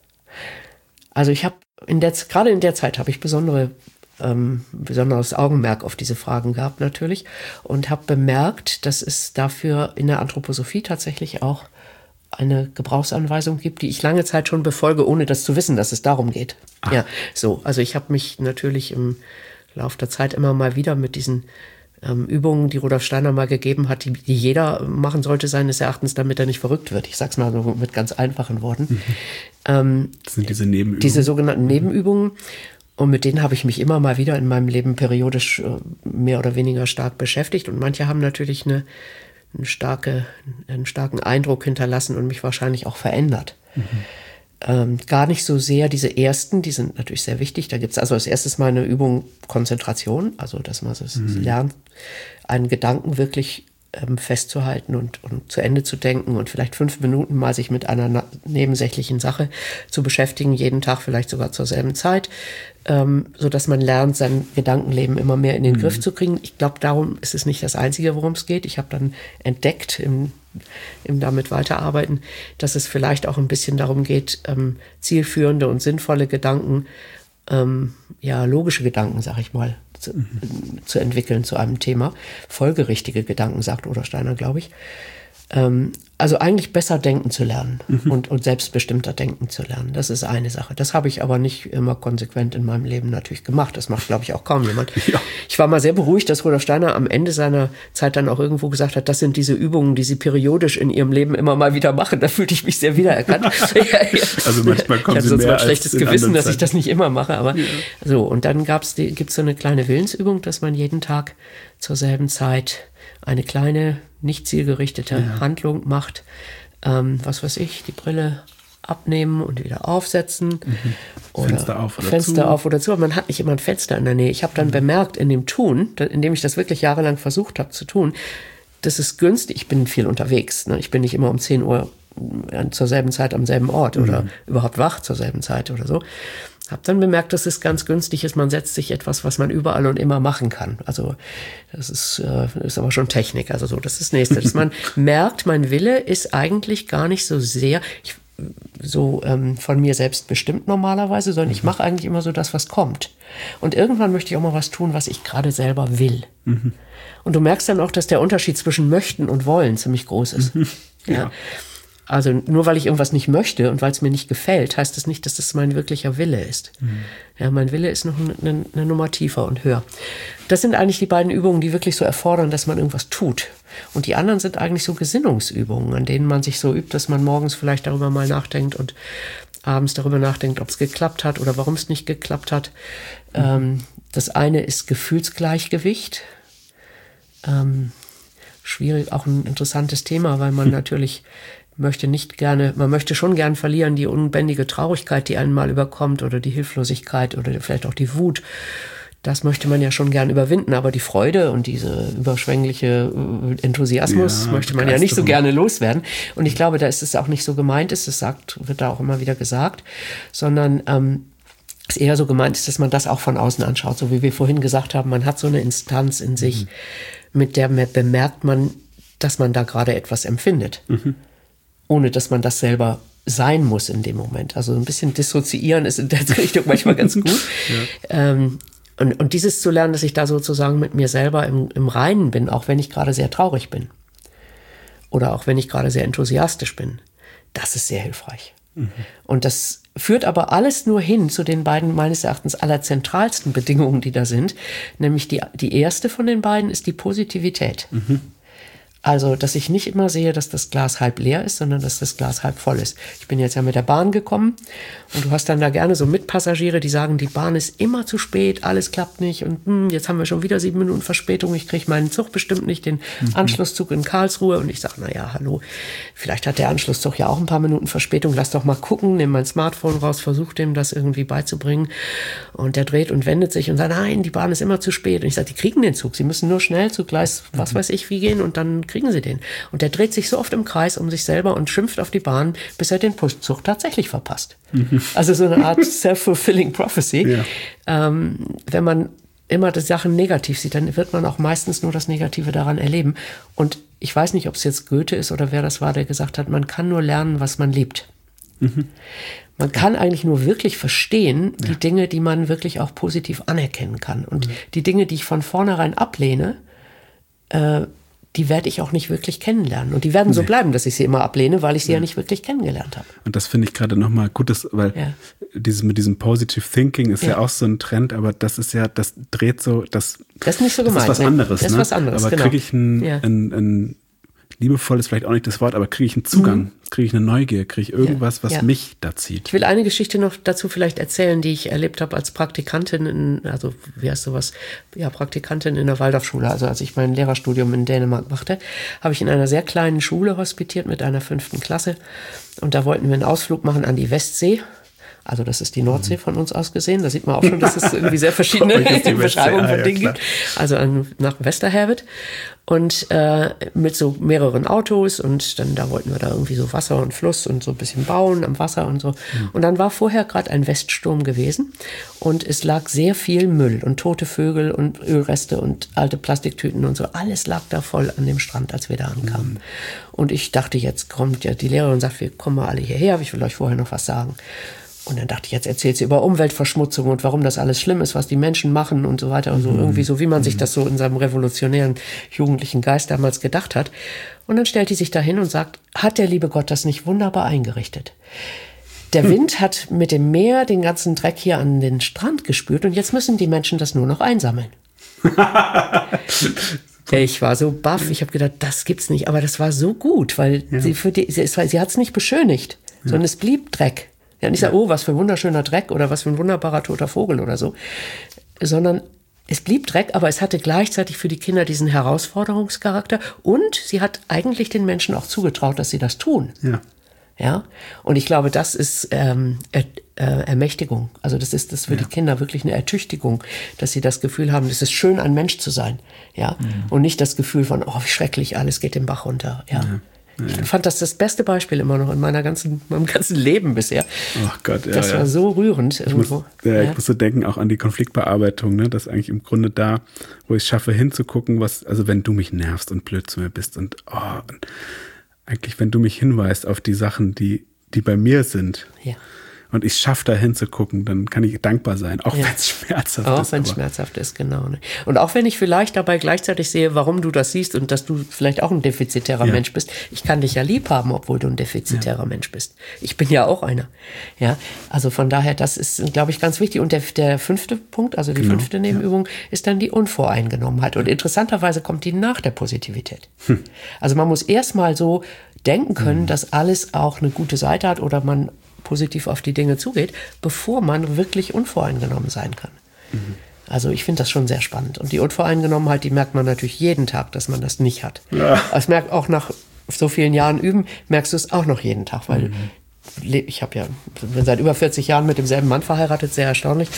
Also ich habe gerade in der Zeit habe ich besonderes Augenmerk auf diese Fragen gehabt natürlich und habe bemerkt, dass es dafür in der Anthroposophie tatsächlich auch eine Gebrauchsanweisung gibt, die ich lange Zeit schon befolge, ohne das zu wissen, dass es darum geht. Ja, so. Also ich habe mich natürlich im Laufe der Zeit immer mal wieder mit diesen Übungen, die Rudolf Steiner mal gegeben hat, die jeder machen sollte, seines Erachtens, damit er nicht verrückt wird. Ich sag's mal so mit ganz einfachen Worten. Das sind diese Nebenübungen. Diese sogenannten Nebenübungen. Und mit denen habe ich mich immer mal wieder in meinem Leben periodisch mehr oder weniger stark beschäftigt. Und manche haben natürlich einen starken Eindruck hinterlassen und mich wahrscheinlich auch verändert. Gar nicht so sehr diese ersten, die sind natürlich sehr wichtig. Da gibt es also als erstes mal eine Übung Konzentration, also dass man lernt, einen Gedanken wirklich festzuhalten und zu Ende zu denken und vielleicht 5 Minuten mal sich mit einer nebensächlichen Sache zu beschäftigen, jeden Tag vielleicht sogar zur selben Zeit, sodass man lernt, sein Gedankenleben immer mehr in den Griff zu kriegen. Ich glaube, darum ist es nicht das Einzige, worum es geht. Ich habe dann entdeckt im damit weiterarbeiten, dass es vielleicht auch ein bisschen darum geht, zielführende und sinnvolle Gedanken, logische Gedanken, sag ich mal, zu entwickeln zu einem Thema. Folgerichtige Gedanken, sagt Rudolf Steiner, glaube ich. Also eigentlich besser denken zu lernen und selbstbestimmter denken zu lernen. Das ist eine Sache. Das habe ich aber nicht immer konsequent in meinem Leben natürlich gemacht. Das macht, glaube ich, auch kaum jemand. Ja. Ich war mal sehr beruhigt, dass Rudolf Steiner am Ende seiner Zeit dann auch irgendwo gesagt hat, das sind diese Übungen, die Sie periodisch in Ihrem Leben immer mal wieder machen. Da fühlte ich mich sehr wiedererkannt. Also manchmal kommen Sie mehr als in anderen Zeiten. Ich hatte so ein schlechtes Gewissen, dass ich das nicht immer mache. Aber so, und dann gibt's so eine kleine Willensübung, dass man jeden Tag zur selben Zeit eine kleine, nicht zielgerichtete Handlung macht. Was weiß ich, die Brille abnehmen und wieder aufsetzen. Oder Fenster auf oder zu. Aber man hat nicht immer ein Fenster in der Nähe. Ich habe dann bemerkt in dem Tun, indem ich das wirklich jahrelang versucht habe zu tun, das ist günstig. Ich bin viel unterwegs. Ne? Ich bin nicht immer um 10 Uhr zur selben Zeit am selben Ort oder überhaupt wach zur selben Zeit oder so. Hab dann bemerkt, dass es ganz günstig ist, man setzt sich etwas, was man überall und immer machen kann. Also das ist aber schon Technik. Also so, das ist das Nächste. Dass man merkt, mein Wille ist eigentlich gar nicht so sehr von mir selbst bestimmt normalerweise, sondern ich mache eigentlich immer so das, was kommt. Und irgendwann möchte ich auch mal was tun, was ich gerade selber will. Und du merkst dann auch, dass der Unterschied zwischen möchten und wollen ziemlich groß ist. Ja. Also nur weil ich irgendwas nicht möchte und weil es mir nicht gefällt, heißt das nicht, dass das mein wirklicher Wille ist. Ja, mein Wille ist noch eine Nummer tiefer und höher. Das sind eigentlich die beiden Übungen, die wirklich so erfordern, dass man irgendwas tut. Und die anderen sind eigentlich so Gesinnungsübungen, an denen man sich so übt, dass man morgens vielleicht darüber mal nachdenkt und abends darüber nachdenkt, ob es geklappt hat oder warum es nicht geklappt hat. Das eine ist Gefühlsgleichgewicht. Schwierig, auch ein interessantes Thema, weil man natürlich man möchte schon gern verlieren die unbändige Traurigkeit, die einen mal überkommt oder die Hilflosigkeit oder vielleicht auch die Wut. Das möchte man ja schon gern überwinden, aber die Freude und diese überschwängliche Enthusiasmus möchte man ja nicht so gerne loswerden. Und ich glaube, da ist es auch nicht so gemeint, wird da auch immer wieder gesagt, sondern es eher so gemeint ist, dass man das auch von außen anschaut, so wie wir vorhin gesagt haben, man hat so eine Instanz in sich, mit der bemerkt man, dass man da gerade etwas empfindet. Ohne dass man das selber sein muss in dem Moment. Also ein bisschen dissoziieren ist in der Richtung manchmal ganz gut. Und dieses zu lernen, dass ich da sozusagen mit mir selber im Reinen bin, auch wenn ich gerade sehr traurig bin. Oder auch wenn ich gerade sehr enthusiastisch bin. Das ist sehr hilfreich. Und das führt aber alles nur hin zu den beiden meines Erachtens allerzentralsten Bedingungen, die da sind. Nämlich die erste von den beiden ist die Positivität. Also, dass ich nicht immer sehe, dass das Glas halb leer ist, sondern dass das Glas halb voll ist. Ich bin jetzt ja mit der Bahn gekommen und du hast dann da gerne so Mitpassagiere, die sagen, die Bahn ist immer zu spät, alles klappt nicht und jetzt haben wir schon wieder 7 Minuten Verspätung, ich kriege meinen Zug bestimmt nicht, den Anschlusszug in Karlsruhe. Und ich sage, naja, hallo, vielleicht hat der Anschlusszug ja auch ein paar Minuten Verspätung, lass doch mal gucken, nimm mein Smartphone raus, versuch dem das irgendwie beizubringen. Und der dreht und wendet sich und sagt, nein, die Bahn ist immer zu spät. Und ich sage, die kriegen den Zug, sie müssen nur schnell zu Gleis, was weiß ich wie gehen und dann kriegen sie den. Und der dreht sich so oft im Kreis um sich selber und schimpft auf die Bahn, bis er den Zug tatsächlich verpasst. Also so eine Art self-fulfilling prophecy. Wenn man immer die Sachen negativ sieht, dann wird man auch meistens nur das Negative daran erleben. Und ich weiß nicht, ob es jetzt Goethe ist oder wer das war, der gesagt hat, man kann nur lernen, was man liebt. Man kann eigentlich nur wirklich verstehen, die Dinge, die man wirklich auch positiv anerkennen kann. Und die Dinge, die ich von vornherein ablehne, die werde ich auch nicht wirklich kennenlernen. Und die werden so bleiben, dass ich sie immer ablehne, weil ich sie ja nicht wirklich kennengelernt habe. Und das finde ich gerade nochmal gut, weil mit diesem Positive Thinking ist ja auch so ein Trend, aber das ist ja, das dreht so, das ist nicht so gemeint. Das ist was anderes. Das ist was anderes, aber kriege ich ein liebevoll ist vielleicht auch nicht das Wort, aber kriege ich einen Zugang, kriege ich eine Neugier, kriege ich irgendwas, was mich da zieht. Ich will eine Geschichte noch dazu vielleicht erzählen, die ich erlebt habe als Praktikantin Praktikantin in der Waldorfschule. Also als ich mein Lehrerstudium in Dänemark machte, habe ich in einer sehr kleinen Schule hospitiert mit einer 5. Klasse. Und da wollten wir einen Ausflug machen an die Westsee. Also das ist die Nordsee von uns aus gesehen. Da sieht man auch schon, dass es irgendwie sehr verschiedene Beschreibungen von Dingen gibt. Also nach Westerhervet. Und mit so mehreren Autos und dann da wollten wir da irgendwie so Wasser und Fluss und so ein bisschen bauen am Wasser und so. Und dann war vorher gerade ein Weststurm gewesen und es lag sehr viel Müll und tote Vögel und Ölreste und alte Plastiktüten und so. Alles lag da voll an dem Strand, als wir da ankamen. Und ich dachte, jetzt kommt ja die Lehrerin und sagt, wir kommen mal alle hierher, ich will euch vorher noch was sagen. Und dann dachte ich, jetzt erzählt sie über Umweltverschmutzung und warum das alles schlimm ist, was die Menschen machen und so weiter und so. Irgendwie so, wie man sich das so in seinem revolutionären jugendlichen Geist damals gedacht hat. Und dann stellt die sich dahin und sagt, hat der liebe Gott das nicht wunderbar eingerichtet? Der Wind hat mit dem Meer den ganzen Dreck hier an den Strand gespült und jetzt müssen die Menschen das nur noch einsammeln. Ich war so baff, ich habe gedacht, das gibt's nicht. Aber das war so gut, weil sie hat es nicht beschönigt, sondern es blieb Dreck. Ja, nicht sagen, oh, was für ein wunderschöner Dreck oder was für ein wunderbarer toter Vogel oder so, sondern es blieb Dreck, aber es hatte gleichzeitig für die Kinder diesen Herausforderungscharakter und sie hat eigentlich den Menschen auch zugetraut, dass sie das tun. Ja, und ich glaube, das ist Ermächtigung. Also das ist für die Kinder wirklich eine Ertüchtigung, dass sie das Gefühl haben, es ist schön, ein Mensch zu sein. Ja, und nicht das Gefühl von, oh, wie schrecklich, alles geht den Bach runter. Ja. Ich fand das beste Beispiel immer noch in meinem ganzen Leben bisher. Oh Gott, das war so rührend irgendwo. Ich muss so denken, auch an die Konfliktbearbeitung, ne? Das eigentlich im Grunde da, wo ich es schaffe, hinzugucken, also wenn du mich nervst und blöd zu mir bist und eigentlich, wenn du mich hinweist auf die Sachen, die bei mir sind. Ja. Und ich schaffe, da hinzugucken, dann kann ich dankbar sein, auch wenn es schmerzhaft ist. Auch wenn es schmerzhaft ist, genau. Ne? Und auch wenn ich vielleicht dabei gleichzeitig sehe, warum du das siehst und dass du vielleicht auch ein defizitärer Mensch bist. Ich kann dich ja lieb haben, obwohl du ein defizitärer Mensch bist. Ich bin ja auch einer. Ja, also von daher, das ist, glaube ich, ganz wichtig. Und der 5. Punkt, also die 5. Nebenübung, ist dann die Unvoreingenommenheit. Und interessanterweise kommt die nach der Positivität. Also man muss erstmal so denken können, dass alles auch eine gute Seite hat oder man positiv auf die Dinge zugeht, bevor man wirklich unvoreingenommen sein kann. Also ich finde das schon sehr spannend. Und die Unvoreingenommenheit, die merkt man natürlich jeden Tag, dass man das nicht hat. Das merkt auch nach so vielen Jahren Üben, merkst du es auch noch jeden Tag, weil ich bin seit über 40 Jahren mit demselben Mann verheiratet, sehr erstaunlich.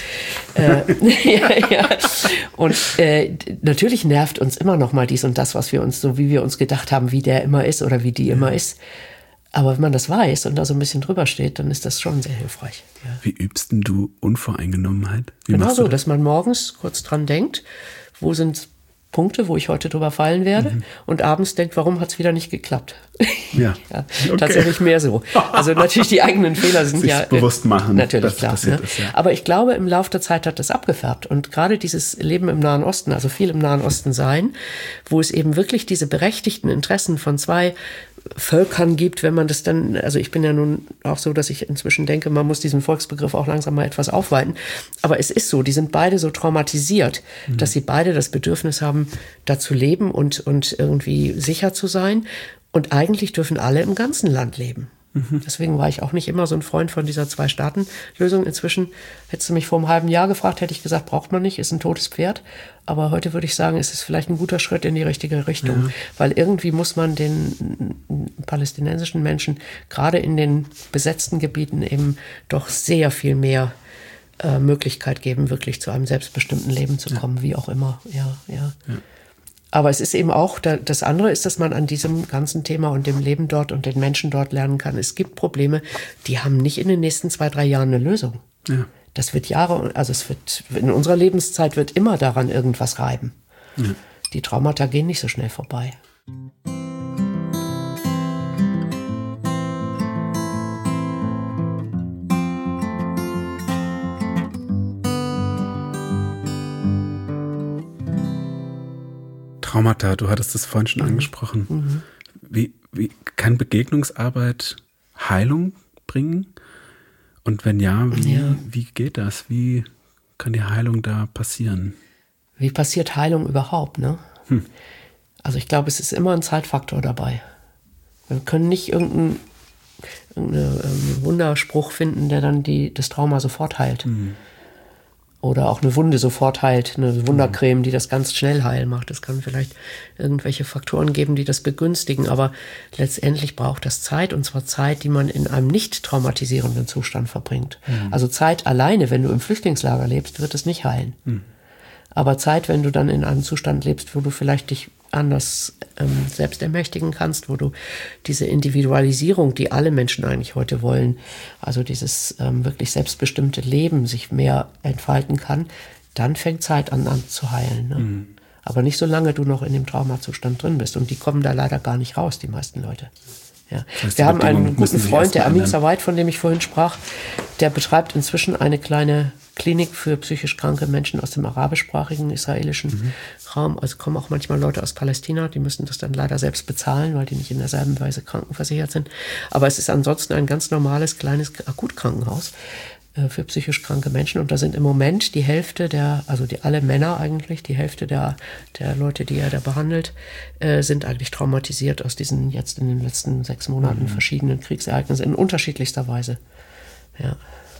Und natürlich nervt uns immer noch mal dies und das, was wir uns, so wie wir uns gedacht haben, wie der immer ist oder wie die immer ist. Aber wenn man das weiß und da so ein bisschen drüber steht, dann ist das schon sehr hilfreich. Ja. Wie übst denn du Unvoreingenommenheit? Genau so, dass man morgens kurz dran denkt, wo sind Punkte, wo ich heute drüber fallen werde und abends denkt, warum hat es wieder nicht geklappt? Ja, okay. Tatsächlich mehr so. Also natürlich die eigenen Fehler sind sich bewusst machen. Natürlich, klar. Ne? Ist, ja. Aber ich glaube, im Laufe der Zeit hat das abgefärbt. Und gerade dieses Leben im Nahen Osten, also viel im Nahen Osten sein, wo es eben wirklich diese berechtigten Interessen von zwei Völkern gibt, wenn man das dann, also ich bin ja nun auch so, dass ich inzwischen denke, man muss diesen Volksbegriff auch langsam mal etwas aufweiten. Aber es ist so, die sind beide so traumatisiert, dass sie beide das Bedürfnis haben, da zu leben und irgendwie sicher zu sein. Und eigentlich dürfen alle im ganzen Land leben. Deswegen war ich auch nicht immer so ein Freund von dieser Zwei-Staaten-Lösung. Inzwischen, hättest du mich vor einem halben Jahr gefragt, hätte ich gesagt, braucht man nicht, ist ein totes Pferd. Aber heute würde ich sagen, es ist vielleicht ein guter Schritt in die richtige Richtung. Ja. Weil irgendwie muss man den palästinensischen Menschen, gerade in den besetzten Gebieten, eben doch sehr viel mehr Möglichkeit geben, wirklich zu einem selbstbestimmten Leben zu kommen, wie auch immer. Ja. Aber es ist eben auch, das andere ist, dass man an diesem ganzen Thema und dem Leben dort und den Menschen dort lernen kann. Es gibt Probleme, die haben nicht in den nächsten 2-3 Jahren eine Lösung. Ja. Das wird Jahre, also in unserer Lebenszeit wird immer daran irgendwas reiben. Ja. Die Traumata gehen nicht so schnell vorbei. Traumata, du hattest es vorhin schon angesprochen. Wie kann Begegnungsarbeit Heilung bringen? Und wenn ja, wie geht das? Wie kann die Heilung da passieren? Wie passiert Heilung überhaupt, ne? Also ich glaube, es ist immer ein Zeitfaktor dabei. Wir können nicht irgendeinen Wunderspruch finden, der dann das Trauma sofort heilt. Oder auch eine Wunde sofort heilt, eine Wundercreme, die das ganz schnell heil macht. Es kann vielleicht irgendwelche Faktoren geben, die das begünstigen, aber letztendlich braucht das Zeit, und zwar Zeit, die man in einem nicht traumatisierenden Zustand verbringt. Also Zeit alleine, wenn du im Flüchtlingslager lebst, wird es nicht heilen. Aber Zeit, wenn du dann in einem Zustand lebst, wo du vielleicht dich anders selbst ermächtigen kannst, wo du diese Individualisierung, die alle Menschen eigentlich heute wollen, also dieses wirklich selbstbestimmte Leben sich mehr entfalten kann, dann fängt Zeit an zu heilen. Ne? Aber nicht solange du noch in dem Traumazustand drin bist. Und die kommen da leider gar nicht raus, die meisten Leute. Ja. Das heißt, wir haben einen guten müssen sich Freund, der erst mal Amin ändern. Sawait, von dem ich vorhin sprach, der betreibt inzwischen eine kleine Klinik für psychisch kranke Menschen aus dem arabischsprachigen israelischen Raum. Also kommen auch manchmal Leute aus Palästina, die müssen das dann leider selbst bezahlen, weil die nicht in derselben Weise krankenversichert sind. Aber es ist ansonsten ein ganz normales, kleines Akutkrankenhaus für psychisch kranke Menschen. Und da sind im Moment die Hälfte alle Männer eigentlich, die Hälfte der Leute, die er da behandelt, sind eigentlich traumatisiert aus diesen jetzt in den letzten 6 Monaten verschiedenen Kriegsereignissen in unterschiedlichster Weise. Ja.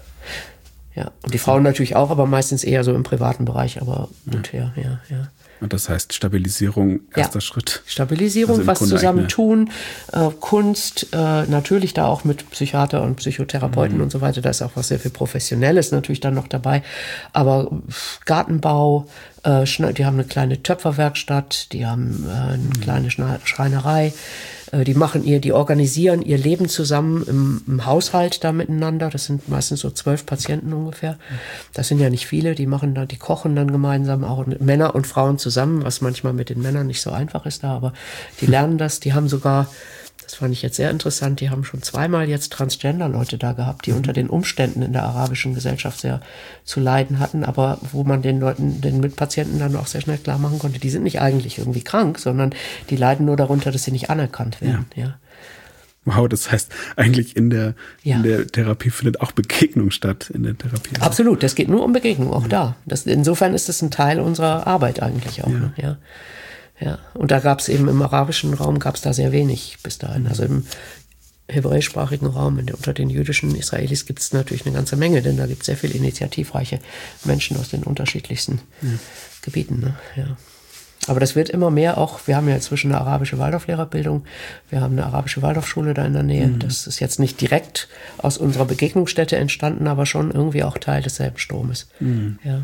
Ja, und die Frauen natürlich auch, aber meistens eher so im privaten Bereich, aber gut, ja. Und das heißt Stabilisierung, erster Schritt. Stabilisierung, Also im was Grunde zusammen tun, Kunst, natürlich da auch mit Psychiater und Psychotherapeuten und so weiter, da ist auch was sehr viel Professionelles natürlich dann noch dabei, aber Gartenbau, die haben eine kleine Töpferwerkstatt, die haben eine kleine Schreinerei, die organisieren ihr Leben zusammen im Haushalt da miteinander. Das sind meistens so 12 Patienten ungefähr. Das sind ja nicht viele. Die kochen dann gemeinsam, auch Männer und Frauen zusammen, was manchmal mit den Männern nicht so einfach ist da, aber die lernen das. Die haben sogar, das fand ich jetzt sehr interessant, die haben schon 2-mal jetzt Transgender-Leute da gehabt, die unter den Umständen in der arabischen Gesellschaft sehr zu leiden hatten, aber wo man den Mitpatienten dann auch sehr schnell klar machen konnte, die sind nicht eigentlich irgendwie krank, sondern die leiden nur darunter, dass sie nicht anerkannt werden. Ja. Wow, das heißt, eigentlich in der Therapie findet auch Begegnung statt, in der Therapie. Absolut, das geht nur um Begegnung, auch da. Insofern ist das ein Teil unserer Arbeit eigentlich auch. Ne? Ja. Ja, und da gab es eben im arabischen Raum da sehr wenig bis dahin. Also im hebräischsprachigen Raum, unter den jüdischen Israelis gibt es natürlich eine ganze Menge, denn da gibt es sehr viele initiativreiche Menschen aus den unterschiedlichsten Gebieten. Ne? Ja. Aber das wird immer mehr auch, wir haben ja inzwischen eine arabische Waldorflehrerbildung, wir haben eine arabische Waldorfschule da in der Nähe. Das ist jetzt nicht direkt aus unserer Begegnungsstätte entstanden, aber schon irgendwie auch Teil desselben Stromes. Ja.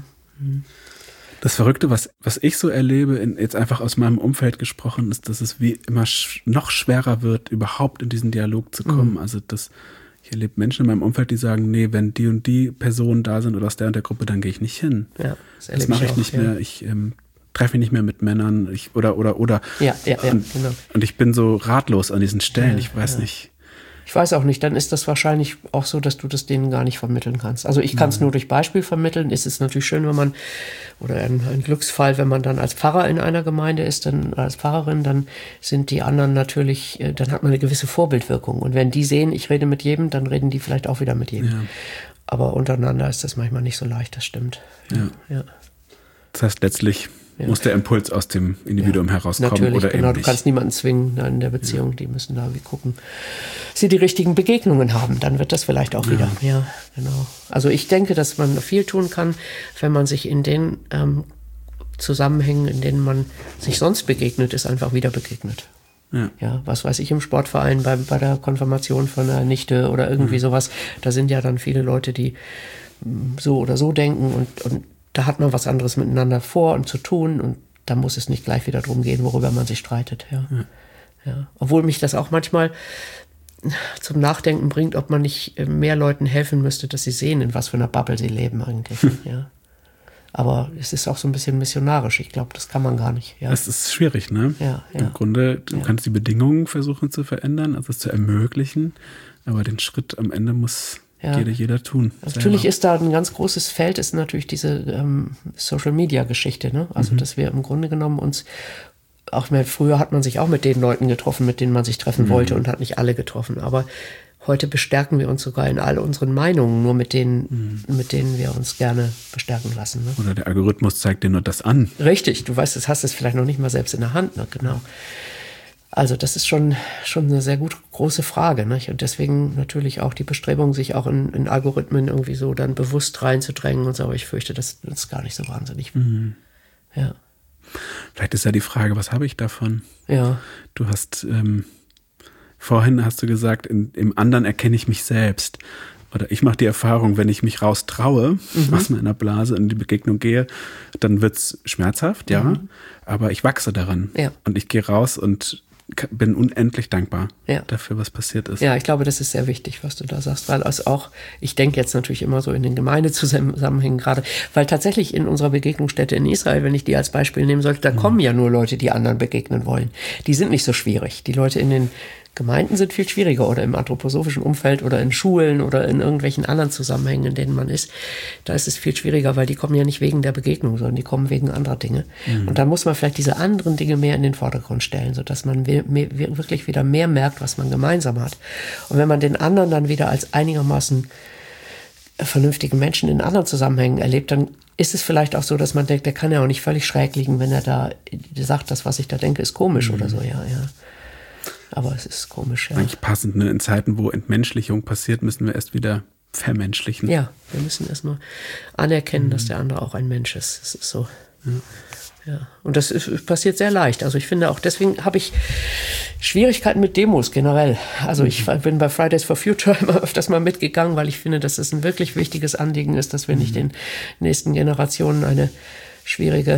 Das Verrückte, was ich so erlebe, jetzt einfach aus meinem Umfeld gesprochen, ist, dass es wie immer noch schwerer wird, überhaupt in diesen Dialog zu kommen. Also ich erlebe Menschen in meinem Umfeld, die sagen, nee, wenn die und die Personen da sind oder aus der und der Gruppe, dann gehe ich nicht hin. Ja, das mache ich nicht mehr. Ich treffe mich nicht mehr mit Männern oder. Ja, genau. Und ich bin so ratlos an diesen Stellen. Ich weiß nicht. Ich weiß auch nicht, dann ist das wahrscheinlich auch so, dass du das denen gar nicht vermitteln kannst. Also ich kann es nur durch Beispiel vermitteln. Es ist natürlich schön, wenn man, oder ein Glücksfall, wenn man dann als Pfarrer in einer Gemeinde ist, dann als Pfarrerin, dann sind die anderen natürlich, dann hat man eine gewisse Vorbildwirkung. Und wenn die sehen, ich rede mit jedem, dann reden die vielleicht auch wieder mit jedem. Ja. Aber untereinander ist das manchmal nicht so leicht, das stimmt. Ja. Das heißt, letztlich muss der Impuls aus dem Individuum herauskommen. Natürlich, oder genau. eben Du nicht. kannst niemanden zwingen in der Beziehung. Die müssen da gucken, sie die richtigen Begegnungen haben. Dann wird das vielleicht auch wieder. Ja, genau. Also ich denke, dass man viel tun kann, wenn man sich in den Zusammenhängen, in denen man sich sonst begegnet, ist einfach wieder begegnet. Ja, was weiß ich, im Sportverein, bei der Konfirmation von einer Nichte oder irgendwie sowas. Da sind ja dann viele Leute, die so oder so denken und da hat man was anderes miteinander vor und zu tun und da muss es nicht gleich wieder drum gehen, worüber man sich streitet. Ja. Obwohl mich das auch manchmal zum Nachdenken bringt, ob man nicht mehr Leuten helfen müsste, dass sie sehen, in was für einer Bubble sie leben eigentlich. Ja. Aber es ist auch so ein bisschen missionarisch. Ich glaube, das kann man gar nicht. Ja. Es ist schwierig, ne? Ja. Im Grunde, du kannst die Bedingungen versuchen zu verändern, also es zu ermöglichen, aber den Schritt am Ende muss jeder tun. Also natürlich ist da ein ganz großes Feld, ist natürlich diese Social-Media-Geschichte. Ne? Also, dass wir im Grunde genommen uns früher hat man sich auch mit den Leuten getroffen, mit denen man sich treffen wollte und hat nicht alle getroffen. Aber heute bestärken wir uns sogar in all unseren Meinungen, nur mit denen wir uns gerne bestärken lassen. Ne? Oder der Algorithmus zeigt dir nur das an. Richtig, du weißt, hast es vielleicht noch nicht mal selbst in der Hand. Ne? Genau. Also das ist schon eine sehr große Frage. Ne? Und deswegen natürlich auch die Bestrebung, sich auch in Algorithmen irgendwie so dann bewusst reinzudrängen und so. Aber ich fürchte, das ist gar nicht so wahnsinnig. Ja. Vielleicht ist ja die Frage, was habe ich davon? Ja. Du hast, vorhin hast du gesagt, im anderen erkenne ich mich selbst. Oder ich mache die Erfahrung, wenn ich mich raustraue aus meiner Blase und in die Begegnung gehe, dann wird's schmerzhaft, ja. Aber ich wachse daran. Ja. Und ich gehe raus und bin unendlich dankbar dafür, was passiert ist. Ja, ich glaube, das ist sehr wichtig, was du da sagst, weil es auch, ich denke jetzt natürlich immer so in den Gemeindezusammenhängen gerade, weil tatsächlich in unserer Begegnungsstätte in Israel, wenn ich die als Beispiel nehmen sollte, da kommen ja nur Leute, die anderen begegnen wollen. Die sind nicht so schwierig. Die Leute in den Gemeinden sind viel schwieriger oder im anthroposophischen Umfeld oder in Schulen oder in irgendwelchen anderen Zusammenhängen, in denen man ist. Da ist es viel schwieriger, weil die kommen ja nicht wegen der Begegnung, sondern die kommen wegen anderer Dinge. Und da muss man vielleicht diese anderen Dinge mehr in den Vordergrund stellen, sodass man wirklich wieder mehr merkt, was man gemeinsam hat. Und wenn man den anderen dann wieder als einigermaßen vernünftigen Menschen in anderen Zusammenhängen erlebt, dann ist es vielleicht auch so, dass man denkt, der kann ja auch nicht völlig schräg liegen, wenn er da sagt, das, was ich da denke, ist komisch oder so, ja. Aber es ist komisch, ja. Eigentlich passend, ne? In Zeiten, wo Entmenschlichung passiert, müssen wir erst wieder vermenschlichen. Ja, wir müssen erst mal anerkennen, dass der andere auch ein Mensch ist. Das ist so. Ja. Und das passiert sehr leicht. Also ich finde auch, deswegen habe ich Schwierigkeiten mit Demos generell. Also ich bin bei Fridays for Future immer öfters mal mitgegangen, weil ich finde, dass es ein wirklich wichtiges Anliegen ist, dass wir nicht den nächsten Generationen eine schwierige,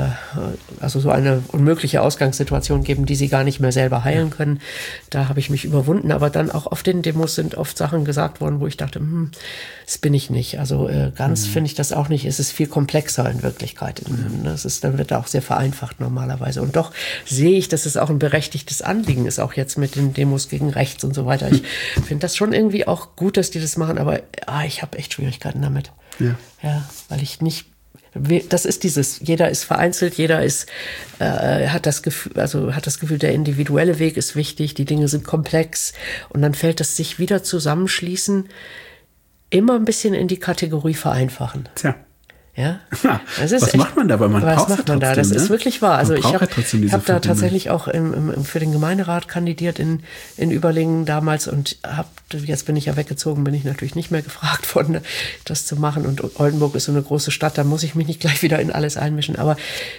also so eine unmögliche Ausgangssituation geben, die sie gar nicht mehr selber heilen können. Da habe ich mich überwunden, aber dann auch auf den Demos sind oft Sachen gesagt worden, wo ich dachte, das bin ich nicht. Also ganz finde ich das auch nicht. Es ist viel komplexer in Wirklichkeit. Dann wird auch sehr vereinfacht normalerweise. Und doch sehe ich, dass es auch ein berechtigtes Anliegen ist, auch jetzt mit den Demos gegen rechts und so weiter. Ich finde das schon irgendwie auch gut, dass die das machen, aber ich habe echt Schwierigkeiten damit. Ja, weil ich nicht. Das ist jeder ist vereinzelt, jeder ist, hat das Gefühl, der individuelle Weg ist wichtig, die Dinge sind komplex und dann fällt das sich wieder zusammenschließen immer ein bisschen in die Kategorie vereinfachen. Tja. Ja, was macht man da? Weil man braucht ja trotzdem, das ist wirklich wahr. Also ich habe da tatsächlich auch für den Gemeinderat kandidiert in Überlingen damals und jetzt bin ich ja weggezogen, bin ich natürlich nicht mehr gefragt worden, das zu machen. Und Oldenburg ist so eine große Stadt, da muss ich mich nicht gleich wieder in alles einmischen. Aber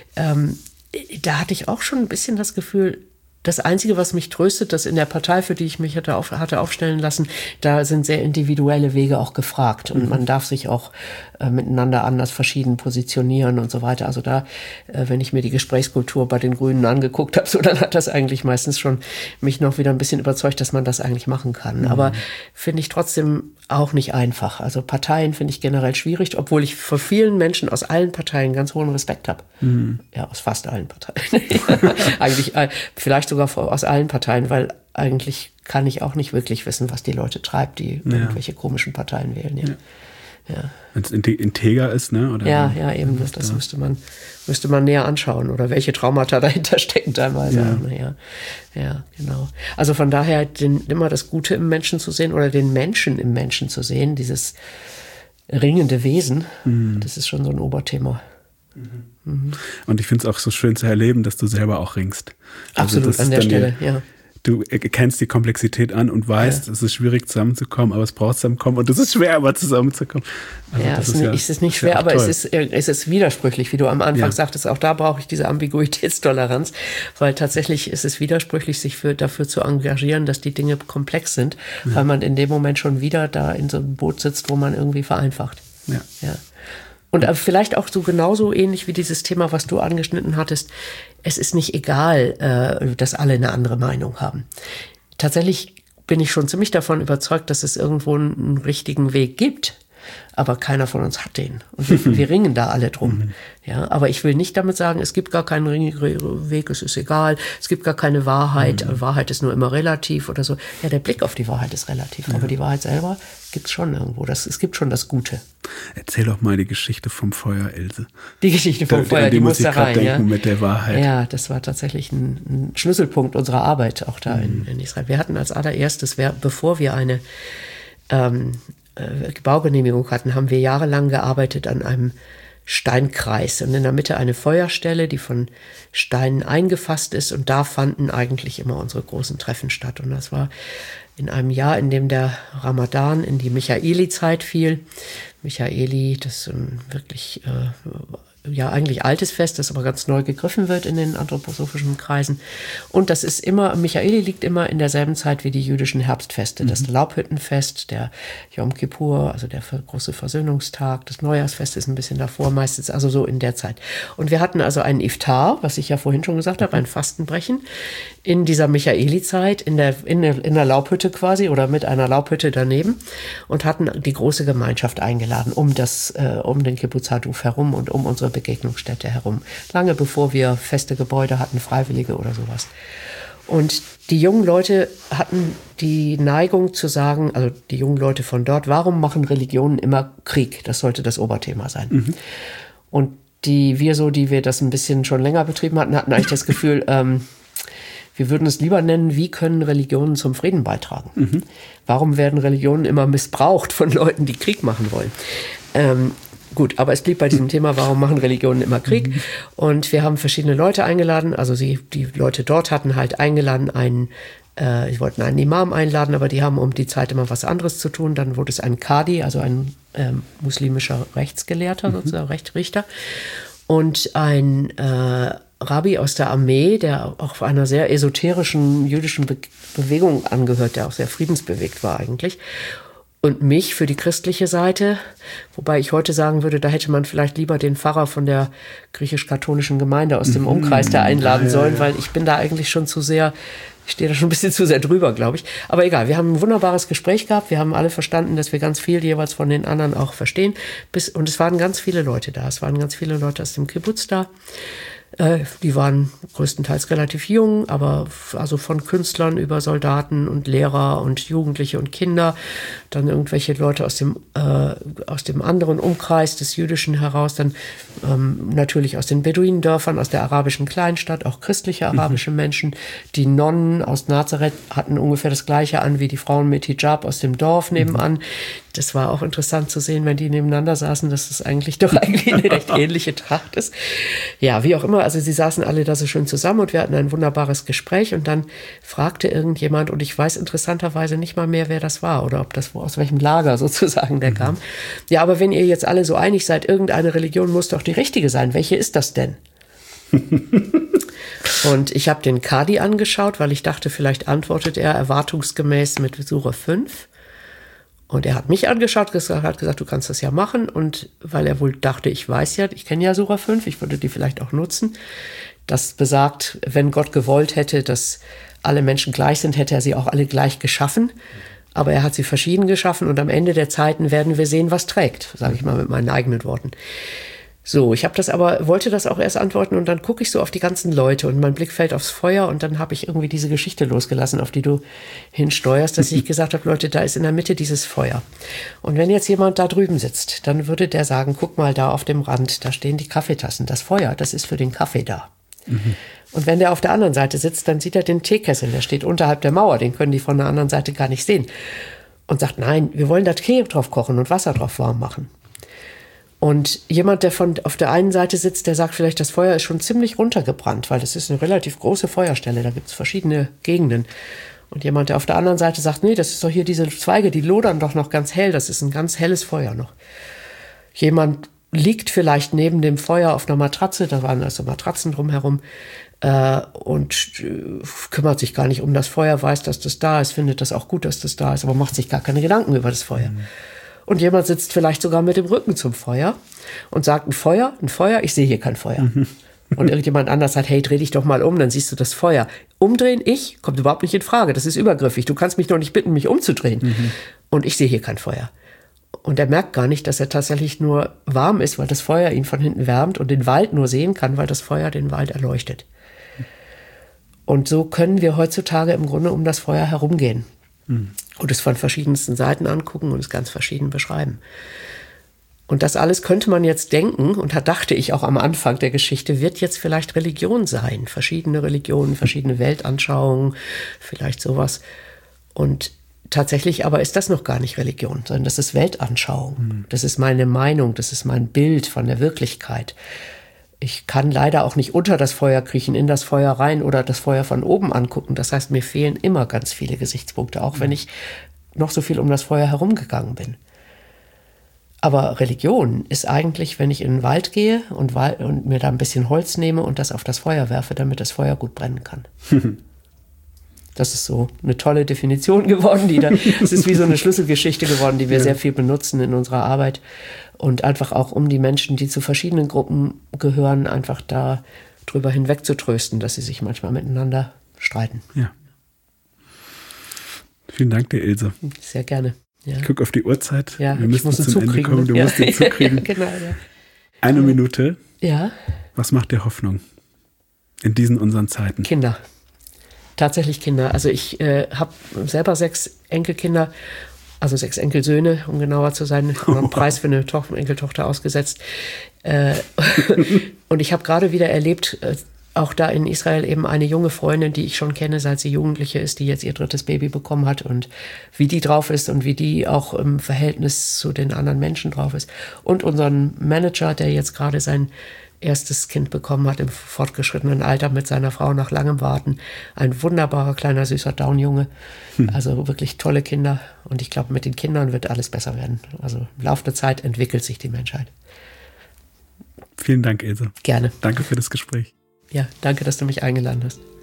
da hatte ich auch schon ein bisschen das Gefühl, das Einzige, was mich tröstet, dass in der Partei, für die ich mich hatte aufstellen lassen, da sind sehr individuelle Wege auch gefragt. Und man darf sich auch miteinander anders verschieden positionieren und so weiter. Also da, wenn ich mir die Gesprächskultur bei den Grünen angeguckt habe, so, dann hat das eigentlich meistens schon mich noch wieder ein bisschen überzeugt, dass man das eigentlich machen kann. Aber finde ich trotzdem auch nicht einfach. Also Parteien finde ich generell schwierig, obwohl ich vor vielen Menschen aus allen Parteien ganz hohen Respekt habe. Ja, aus fast allen Parteien. Eigentlich vielleicht sogar aus allen Parteien, weil eigentlich kann ich auch nicht wirklich wissen, was die Leute treibt, die irgendwelche komischen Parteien wählen. Ja. Wenn es integer ist, ne? Oder ja, eben. Das müsste man näher anschauen oder welche Traumata dahinter stecken teilweise. Ja, genau. Also von daher immer das Gute im Menschen zu sehen oder den Menschen im Menschen zu sehen, dieses ringende Wesen, das ist schon so ein Oberthema. Und ich finde es auch so schön zu erleben, dass du selber auch ringst. Absolut, also an der Stelle, ja. Du erkennst die Komplexität an und weißt, es ist schwierig zusammenzukommen, aber es braucht zusammenkommen und es ist schwer, aber zusammenzukommen. Also es ist nicht schwer, aber es ist widersprüchlich, wie du am Anfang sagtest. Auch da brauche ich diese Ambiguitätstoleranz, weil tatsächlich ist es widersprüchlich, sich dafür zu engagieren, dass die Dinge komplex sind, weil man in dem Moment schon wieder da in so einem Boot sitzt, wo man irgendwie vereinfacht. Ja. Und vielleicht auch so genauso ähnlich wie dieses Thema, was du angeschnitten hattest. Es ist nicht egal, dass alle eine andere Meinung haben. Tatsächlich bin ich schon ziemlich davon überzeugt, dass es irgendwo einen richtigen Weg gibt. aber keiner von uns hat den. Und wir ringen da alle drum. Ja, aber ich will nicht damit sagen, es gibt gar keinen Weg, es ist egal, es gibt gar keine Wahrheit, Wahrheit ist nur immer relativ oder so. Ja, der Blick auf die Wahrheit ist relativ, aber die Wahrheit selber gibt's schon irgendwo. Es gibt schon das Gute. Erzähl doch mal die Geschichte vom Feuer, Else. Die Geschichte vom Feuer, die muss da rein. Denken, mit der Wahrheit. Ja, das war tatsächlich ein Schlüsselpunkt unserer Arbeit auch da in Israel. Wir hatten als allererstes, bevor wir eine Baugenehmigung hatten, haben wir jahrelang gearbeitet an einem Steinkreis und in der Mitte eine Feuerstelle, die von Steinen eingefasst ist, und da fanden eigentlich immer unsere großen Treffen statt. Und das war in einem Jahr, in dem der Ramadan in die Michaeli-Zeit fiel. Michaeli, das ist ein wirklich eigentlich altes Fest, das aber ganz neu gegriffen wird in den anthroposophischen Kreisen. Und das ist immer, Michaeli liegt immer in derselben Zeit wie die jüdischen Herbstfeste. Das Laubhüttenfest, der Yom Kippur, also der große Versöhnungstag, das Neujahrsfest ist ein bisschen davor, meistens also so in der Zeit. Und wir hatten also einen Iftar, was ich ja vorhin schon gesagt habe, ein Fastenbrechen in dieser Michaeli-Zeit, in der Laubhütte quasi oder mit einer Laubhütte daneben, und hatten die große Gemeinschaft eingeladen um den Kibbutz Haduf herum und um unsere Begegnungsstätte herum. Lange bevor wir feste Gebäude hatten, Freiwillige oder sowas. Und die jungen Leute hatten die Neigung zu sagen, also die jungen Leute von dort, warum machen Religionen immer Krieg? Das sollte das Oberthema sein. Und die wir das ein bisschen schon länger betrieben hatten eigentlich das Gefühl, wir würden es lieber nennen, wie können Religionen zum Frieden beitragen? Warum werden Religionen immer missbraucht von Leuten, die Krieg machen wollen? Gut, aber es blieb bei diesem Thema, warum machen Religionen immer Krieg? Und wir haben verschiedene Leute eingeladen, also die Leute dort hatten halt eingeladen sie wollten einen Imam einladen, aber die haben um die Zeit immer was anderes zu tun. Dann wurde es ein Qadi, also ein muslimischer Rechtsgelehrter, sozusagen Richter, und ein Rabbi aus der Armee, der auch einer sehr esoterischen jüdischen Bewegung angehört, der auch sehr friedensbewegt war eigentlich. Und mich für die christliche Seite, wobei ich heute sagen würde, da hätte man vielleicht lieber den Pfarrer von der griechisch-katholischen Gemeinde aus dem Umkreis da einladen sollen, weil ich bin da eigentlich schon zu sehr, ich stehe da schon ein bisschen zu sehr drüber, glaube ich. Aber egal, wir haben ein wunderbares Gespräch gehabt, wir haben alle verstanden, dass wir ganz viel jeweils von den anderen auch verstehen. Und es waren ganz viele Leute da, es waren ganz viele Leute aus dem Kibbutz da. Die waren größtenteils relativ jung, aber also von Künstlern über Soldaten und Lehrer und Jugendliche und Kinder, dann irgendwelche Leute aus dem anderen Umkreis des Jüdischen heraus, dann natürlich aus den Beduinendörfern, aus der arabischen Kleinstadt, auch christliche arabische Menschen. Die Nonnen aus Nazareth hatten ungefähr das Gleiche an wie die Frauen mit Hijab aus dem Dorf nebenan. Das war auch interessant zu sehen, wenn die nebeneinander saßen, dass das eigentlich eine recht ähnliche Tracht ist. Ja, wie auch immer, also sie saßen alle da so schön zusammen und wir hatten ein wunderbares Gespräch, und dann fragte irgendjemand, und ich weiß interessanterweise nicht mal mehr, wer das war oder ob das aus welchem Lager sozusagen der kam. Ja, aber wenn ihr jetzt alle so einig seid, irgendeine Religion muss doch die richtige sein. Welche ist das denn? Und ich habe den Qadi angeschaut, weil ich dachte, vielleicht antwortet er erwartungsgemäß mit Sura 5. Und er hat mich angeschaut, hat gesagt, du kannst das ja machen. Und weil er wohl dachte, ich kenne ja Sura 5, ich würde die vielleicht auch nutzen. Das besagt, wenn Gott gewollt hätte, dass alle Menschen gleich sind, hätte er sie auch alle gleich geschaffen. Aber er hat sie verschieden geschaffen, und am Ende der Zeiten werden wir sehen, was trägt, sage ich mal mit meinen eigenen Worten. So, wollte das auch erst antworten, und dann gucke ich so auf die ganzen Leute und mein Blick fällt aufs Feuer, und dann habe ich irgendwie diese Geschichte losgelassen, auf die du hinsteuerst, dass ich gesagt habe, Leute, da ist in der Mitte dieses Feuer. Und wenn jetzt jemand da drüben sitzt, dann würde der sagen, guck mal da auf dem Rand, da stehen die Kaffeetassen. Das Feuer, das ist für den Kaffee da. Und wenn der auf der anderen Seite sitzt, dann sieht er den Teekessel, der steht unterhalb der Mauer, den können die von der anderen Seite gar nicht sehen. Und sagt, nein, wir wollen da Tee drauf kochen und Wasser drauf warm machen. Und jemand, der auf der einen Seite sitzt, der sagt vielleicht, das Feuer ist schon ziemlich runtergebrannt, weil das ist eine relativ große Feuerstelle, da gibt es verschiedene Gegenden. Und jemand, der auf der anderen Seite sagt, nee, das ist doch hier diese Zweige, die lodern doch noch ganz hell, das ist ein ganz helles Feuer noch. Jemand liegt vielleicht neben dem Feuer auf einer Matratze, da waren also Matratzen drumherum, und kümmert sich gar nicht um das Feuer, weiß, dass das da ist, findet das auch gut, dass das da ist, aber macht sich gar keine Gedanken über das Feuer. Und jemand sitzt vielleicht sogar mit dem Rücken zum Feuer und sagt, ein Feuer, ich sehe hier kein Feuer. Und irgendjemand anders sagt, hey, dreh dich doch mal um, dann siehst du das Feuer. Umdrehen, kommt überhaupt nicht in Frage, das ist übergriffig. Du kannst mich doch nicht bitten, mich umzudrehen. Und ich sehe hier kein Feuer. Und er merkt gar nicht, dass er tatsächlich nur warm ist, weil das Feuer ihn von hinten wärmt und den Wald nur sehen kann, weil das Feuer den Wald erleuchtet. Und so können wir heutzutage im Grunde um das Feuer herumgehen und es von verschiedensten Seiten angucken und es ganz verschieden beschreiben. Und das alles könnte man jetzt denken, und da dachte ich auch am Anfang der Geschichte, wird jetzt vielleicht Religion sein. Verschiedene Religionen, verschiedene Weltanschauungen, vielleicht sowas. Und tatsächlich aber ist das noch gar nicht Religion, sondern das ist Weltanschauung. Das ist meine Meinung, das ist mein Bild von der Wirklichkeit. Ich kann leider auch nicht unter das Feuer kriechen, in das Feuer rein oder das Feuer von oben angucken. Das heißt, mir fehlen immer ganz viele Gesichtspunkte, auch wenn ich noch so viel um das Feuer herumgegangen bin. Aber Religion ist eigentlich, wenn ich in den Wald gehe und mir da ein bisschen Holz nehme und das auf das Feuer werfe, damit das Feuer gut brennen kann. Das ist so eine tolle Definition geworden. Es ist wie so eine Schlüsselgeschichte geworden, die wir sehr viel benutzen in unserer Arbeit. Und einfach auch, um die Menschen, die zu verschiedenen Gruppen gehören, einfach da drüber hinweg zu trösten, dass sie sich manchmal miteinander streiten. Ja. Vielen Dank dir, Ilse. Sehr gerne. Ja. Ich gucke auf die Uhrzeit. Ja, wir müssen zum Ende kommen. Du ja. musst den Zug kriegen. Genau, ja. Eine Minute. Ja. Was macht dir Hoffnung in diesen unseren Zeiten? Kinder. Tatsächlich Kinder. Also ich habe selber 6 Enkelkinder, also 6 Enkelsöhne, um genauer zu sein. Ich habe einen Preis für eine Enkeltochter ausgesetzt. Und ich habe gerade wieder erlebt, auch da in Israel eben eine junge Freundin, die ich schon kenne, seit sie Jugendliche ist, die jetzt ihr 3. Baby bekommen hat und wie die drauf ist und wie die auch im Verhältnis zu den anderen Menschen drauf ist. Und unseren Manager, der jetzt gerade sein erstes Kind bekommen hat im fortgeschrittenen Alter mit seiner Frau nach langem Warten. Ein wunderbarer, kleiner, süßer Downjunge. Also wirklich tolle Kinder. Und ich glaube, mit den Kindern wird alles besser werden. Also im Laufe der Zeit entwickelt sich die Menschheit. Vielen Dank, Ilse. Gerne. Danke für das Gespräch. Ja, danke, dass du mich eingeladen hast.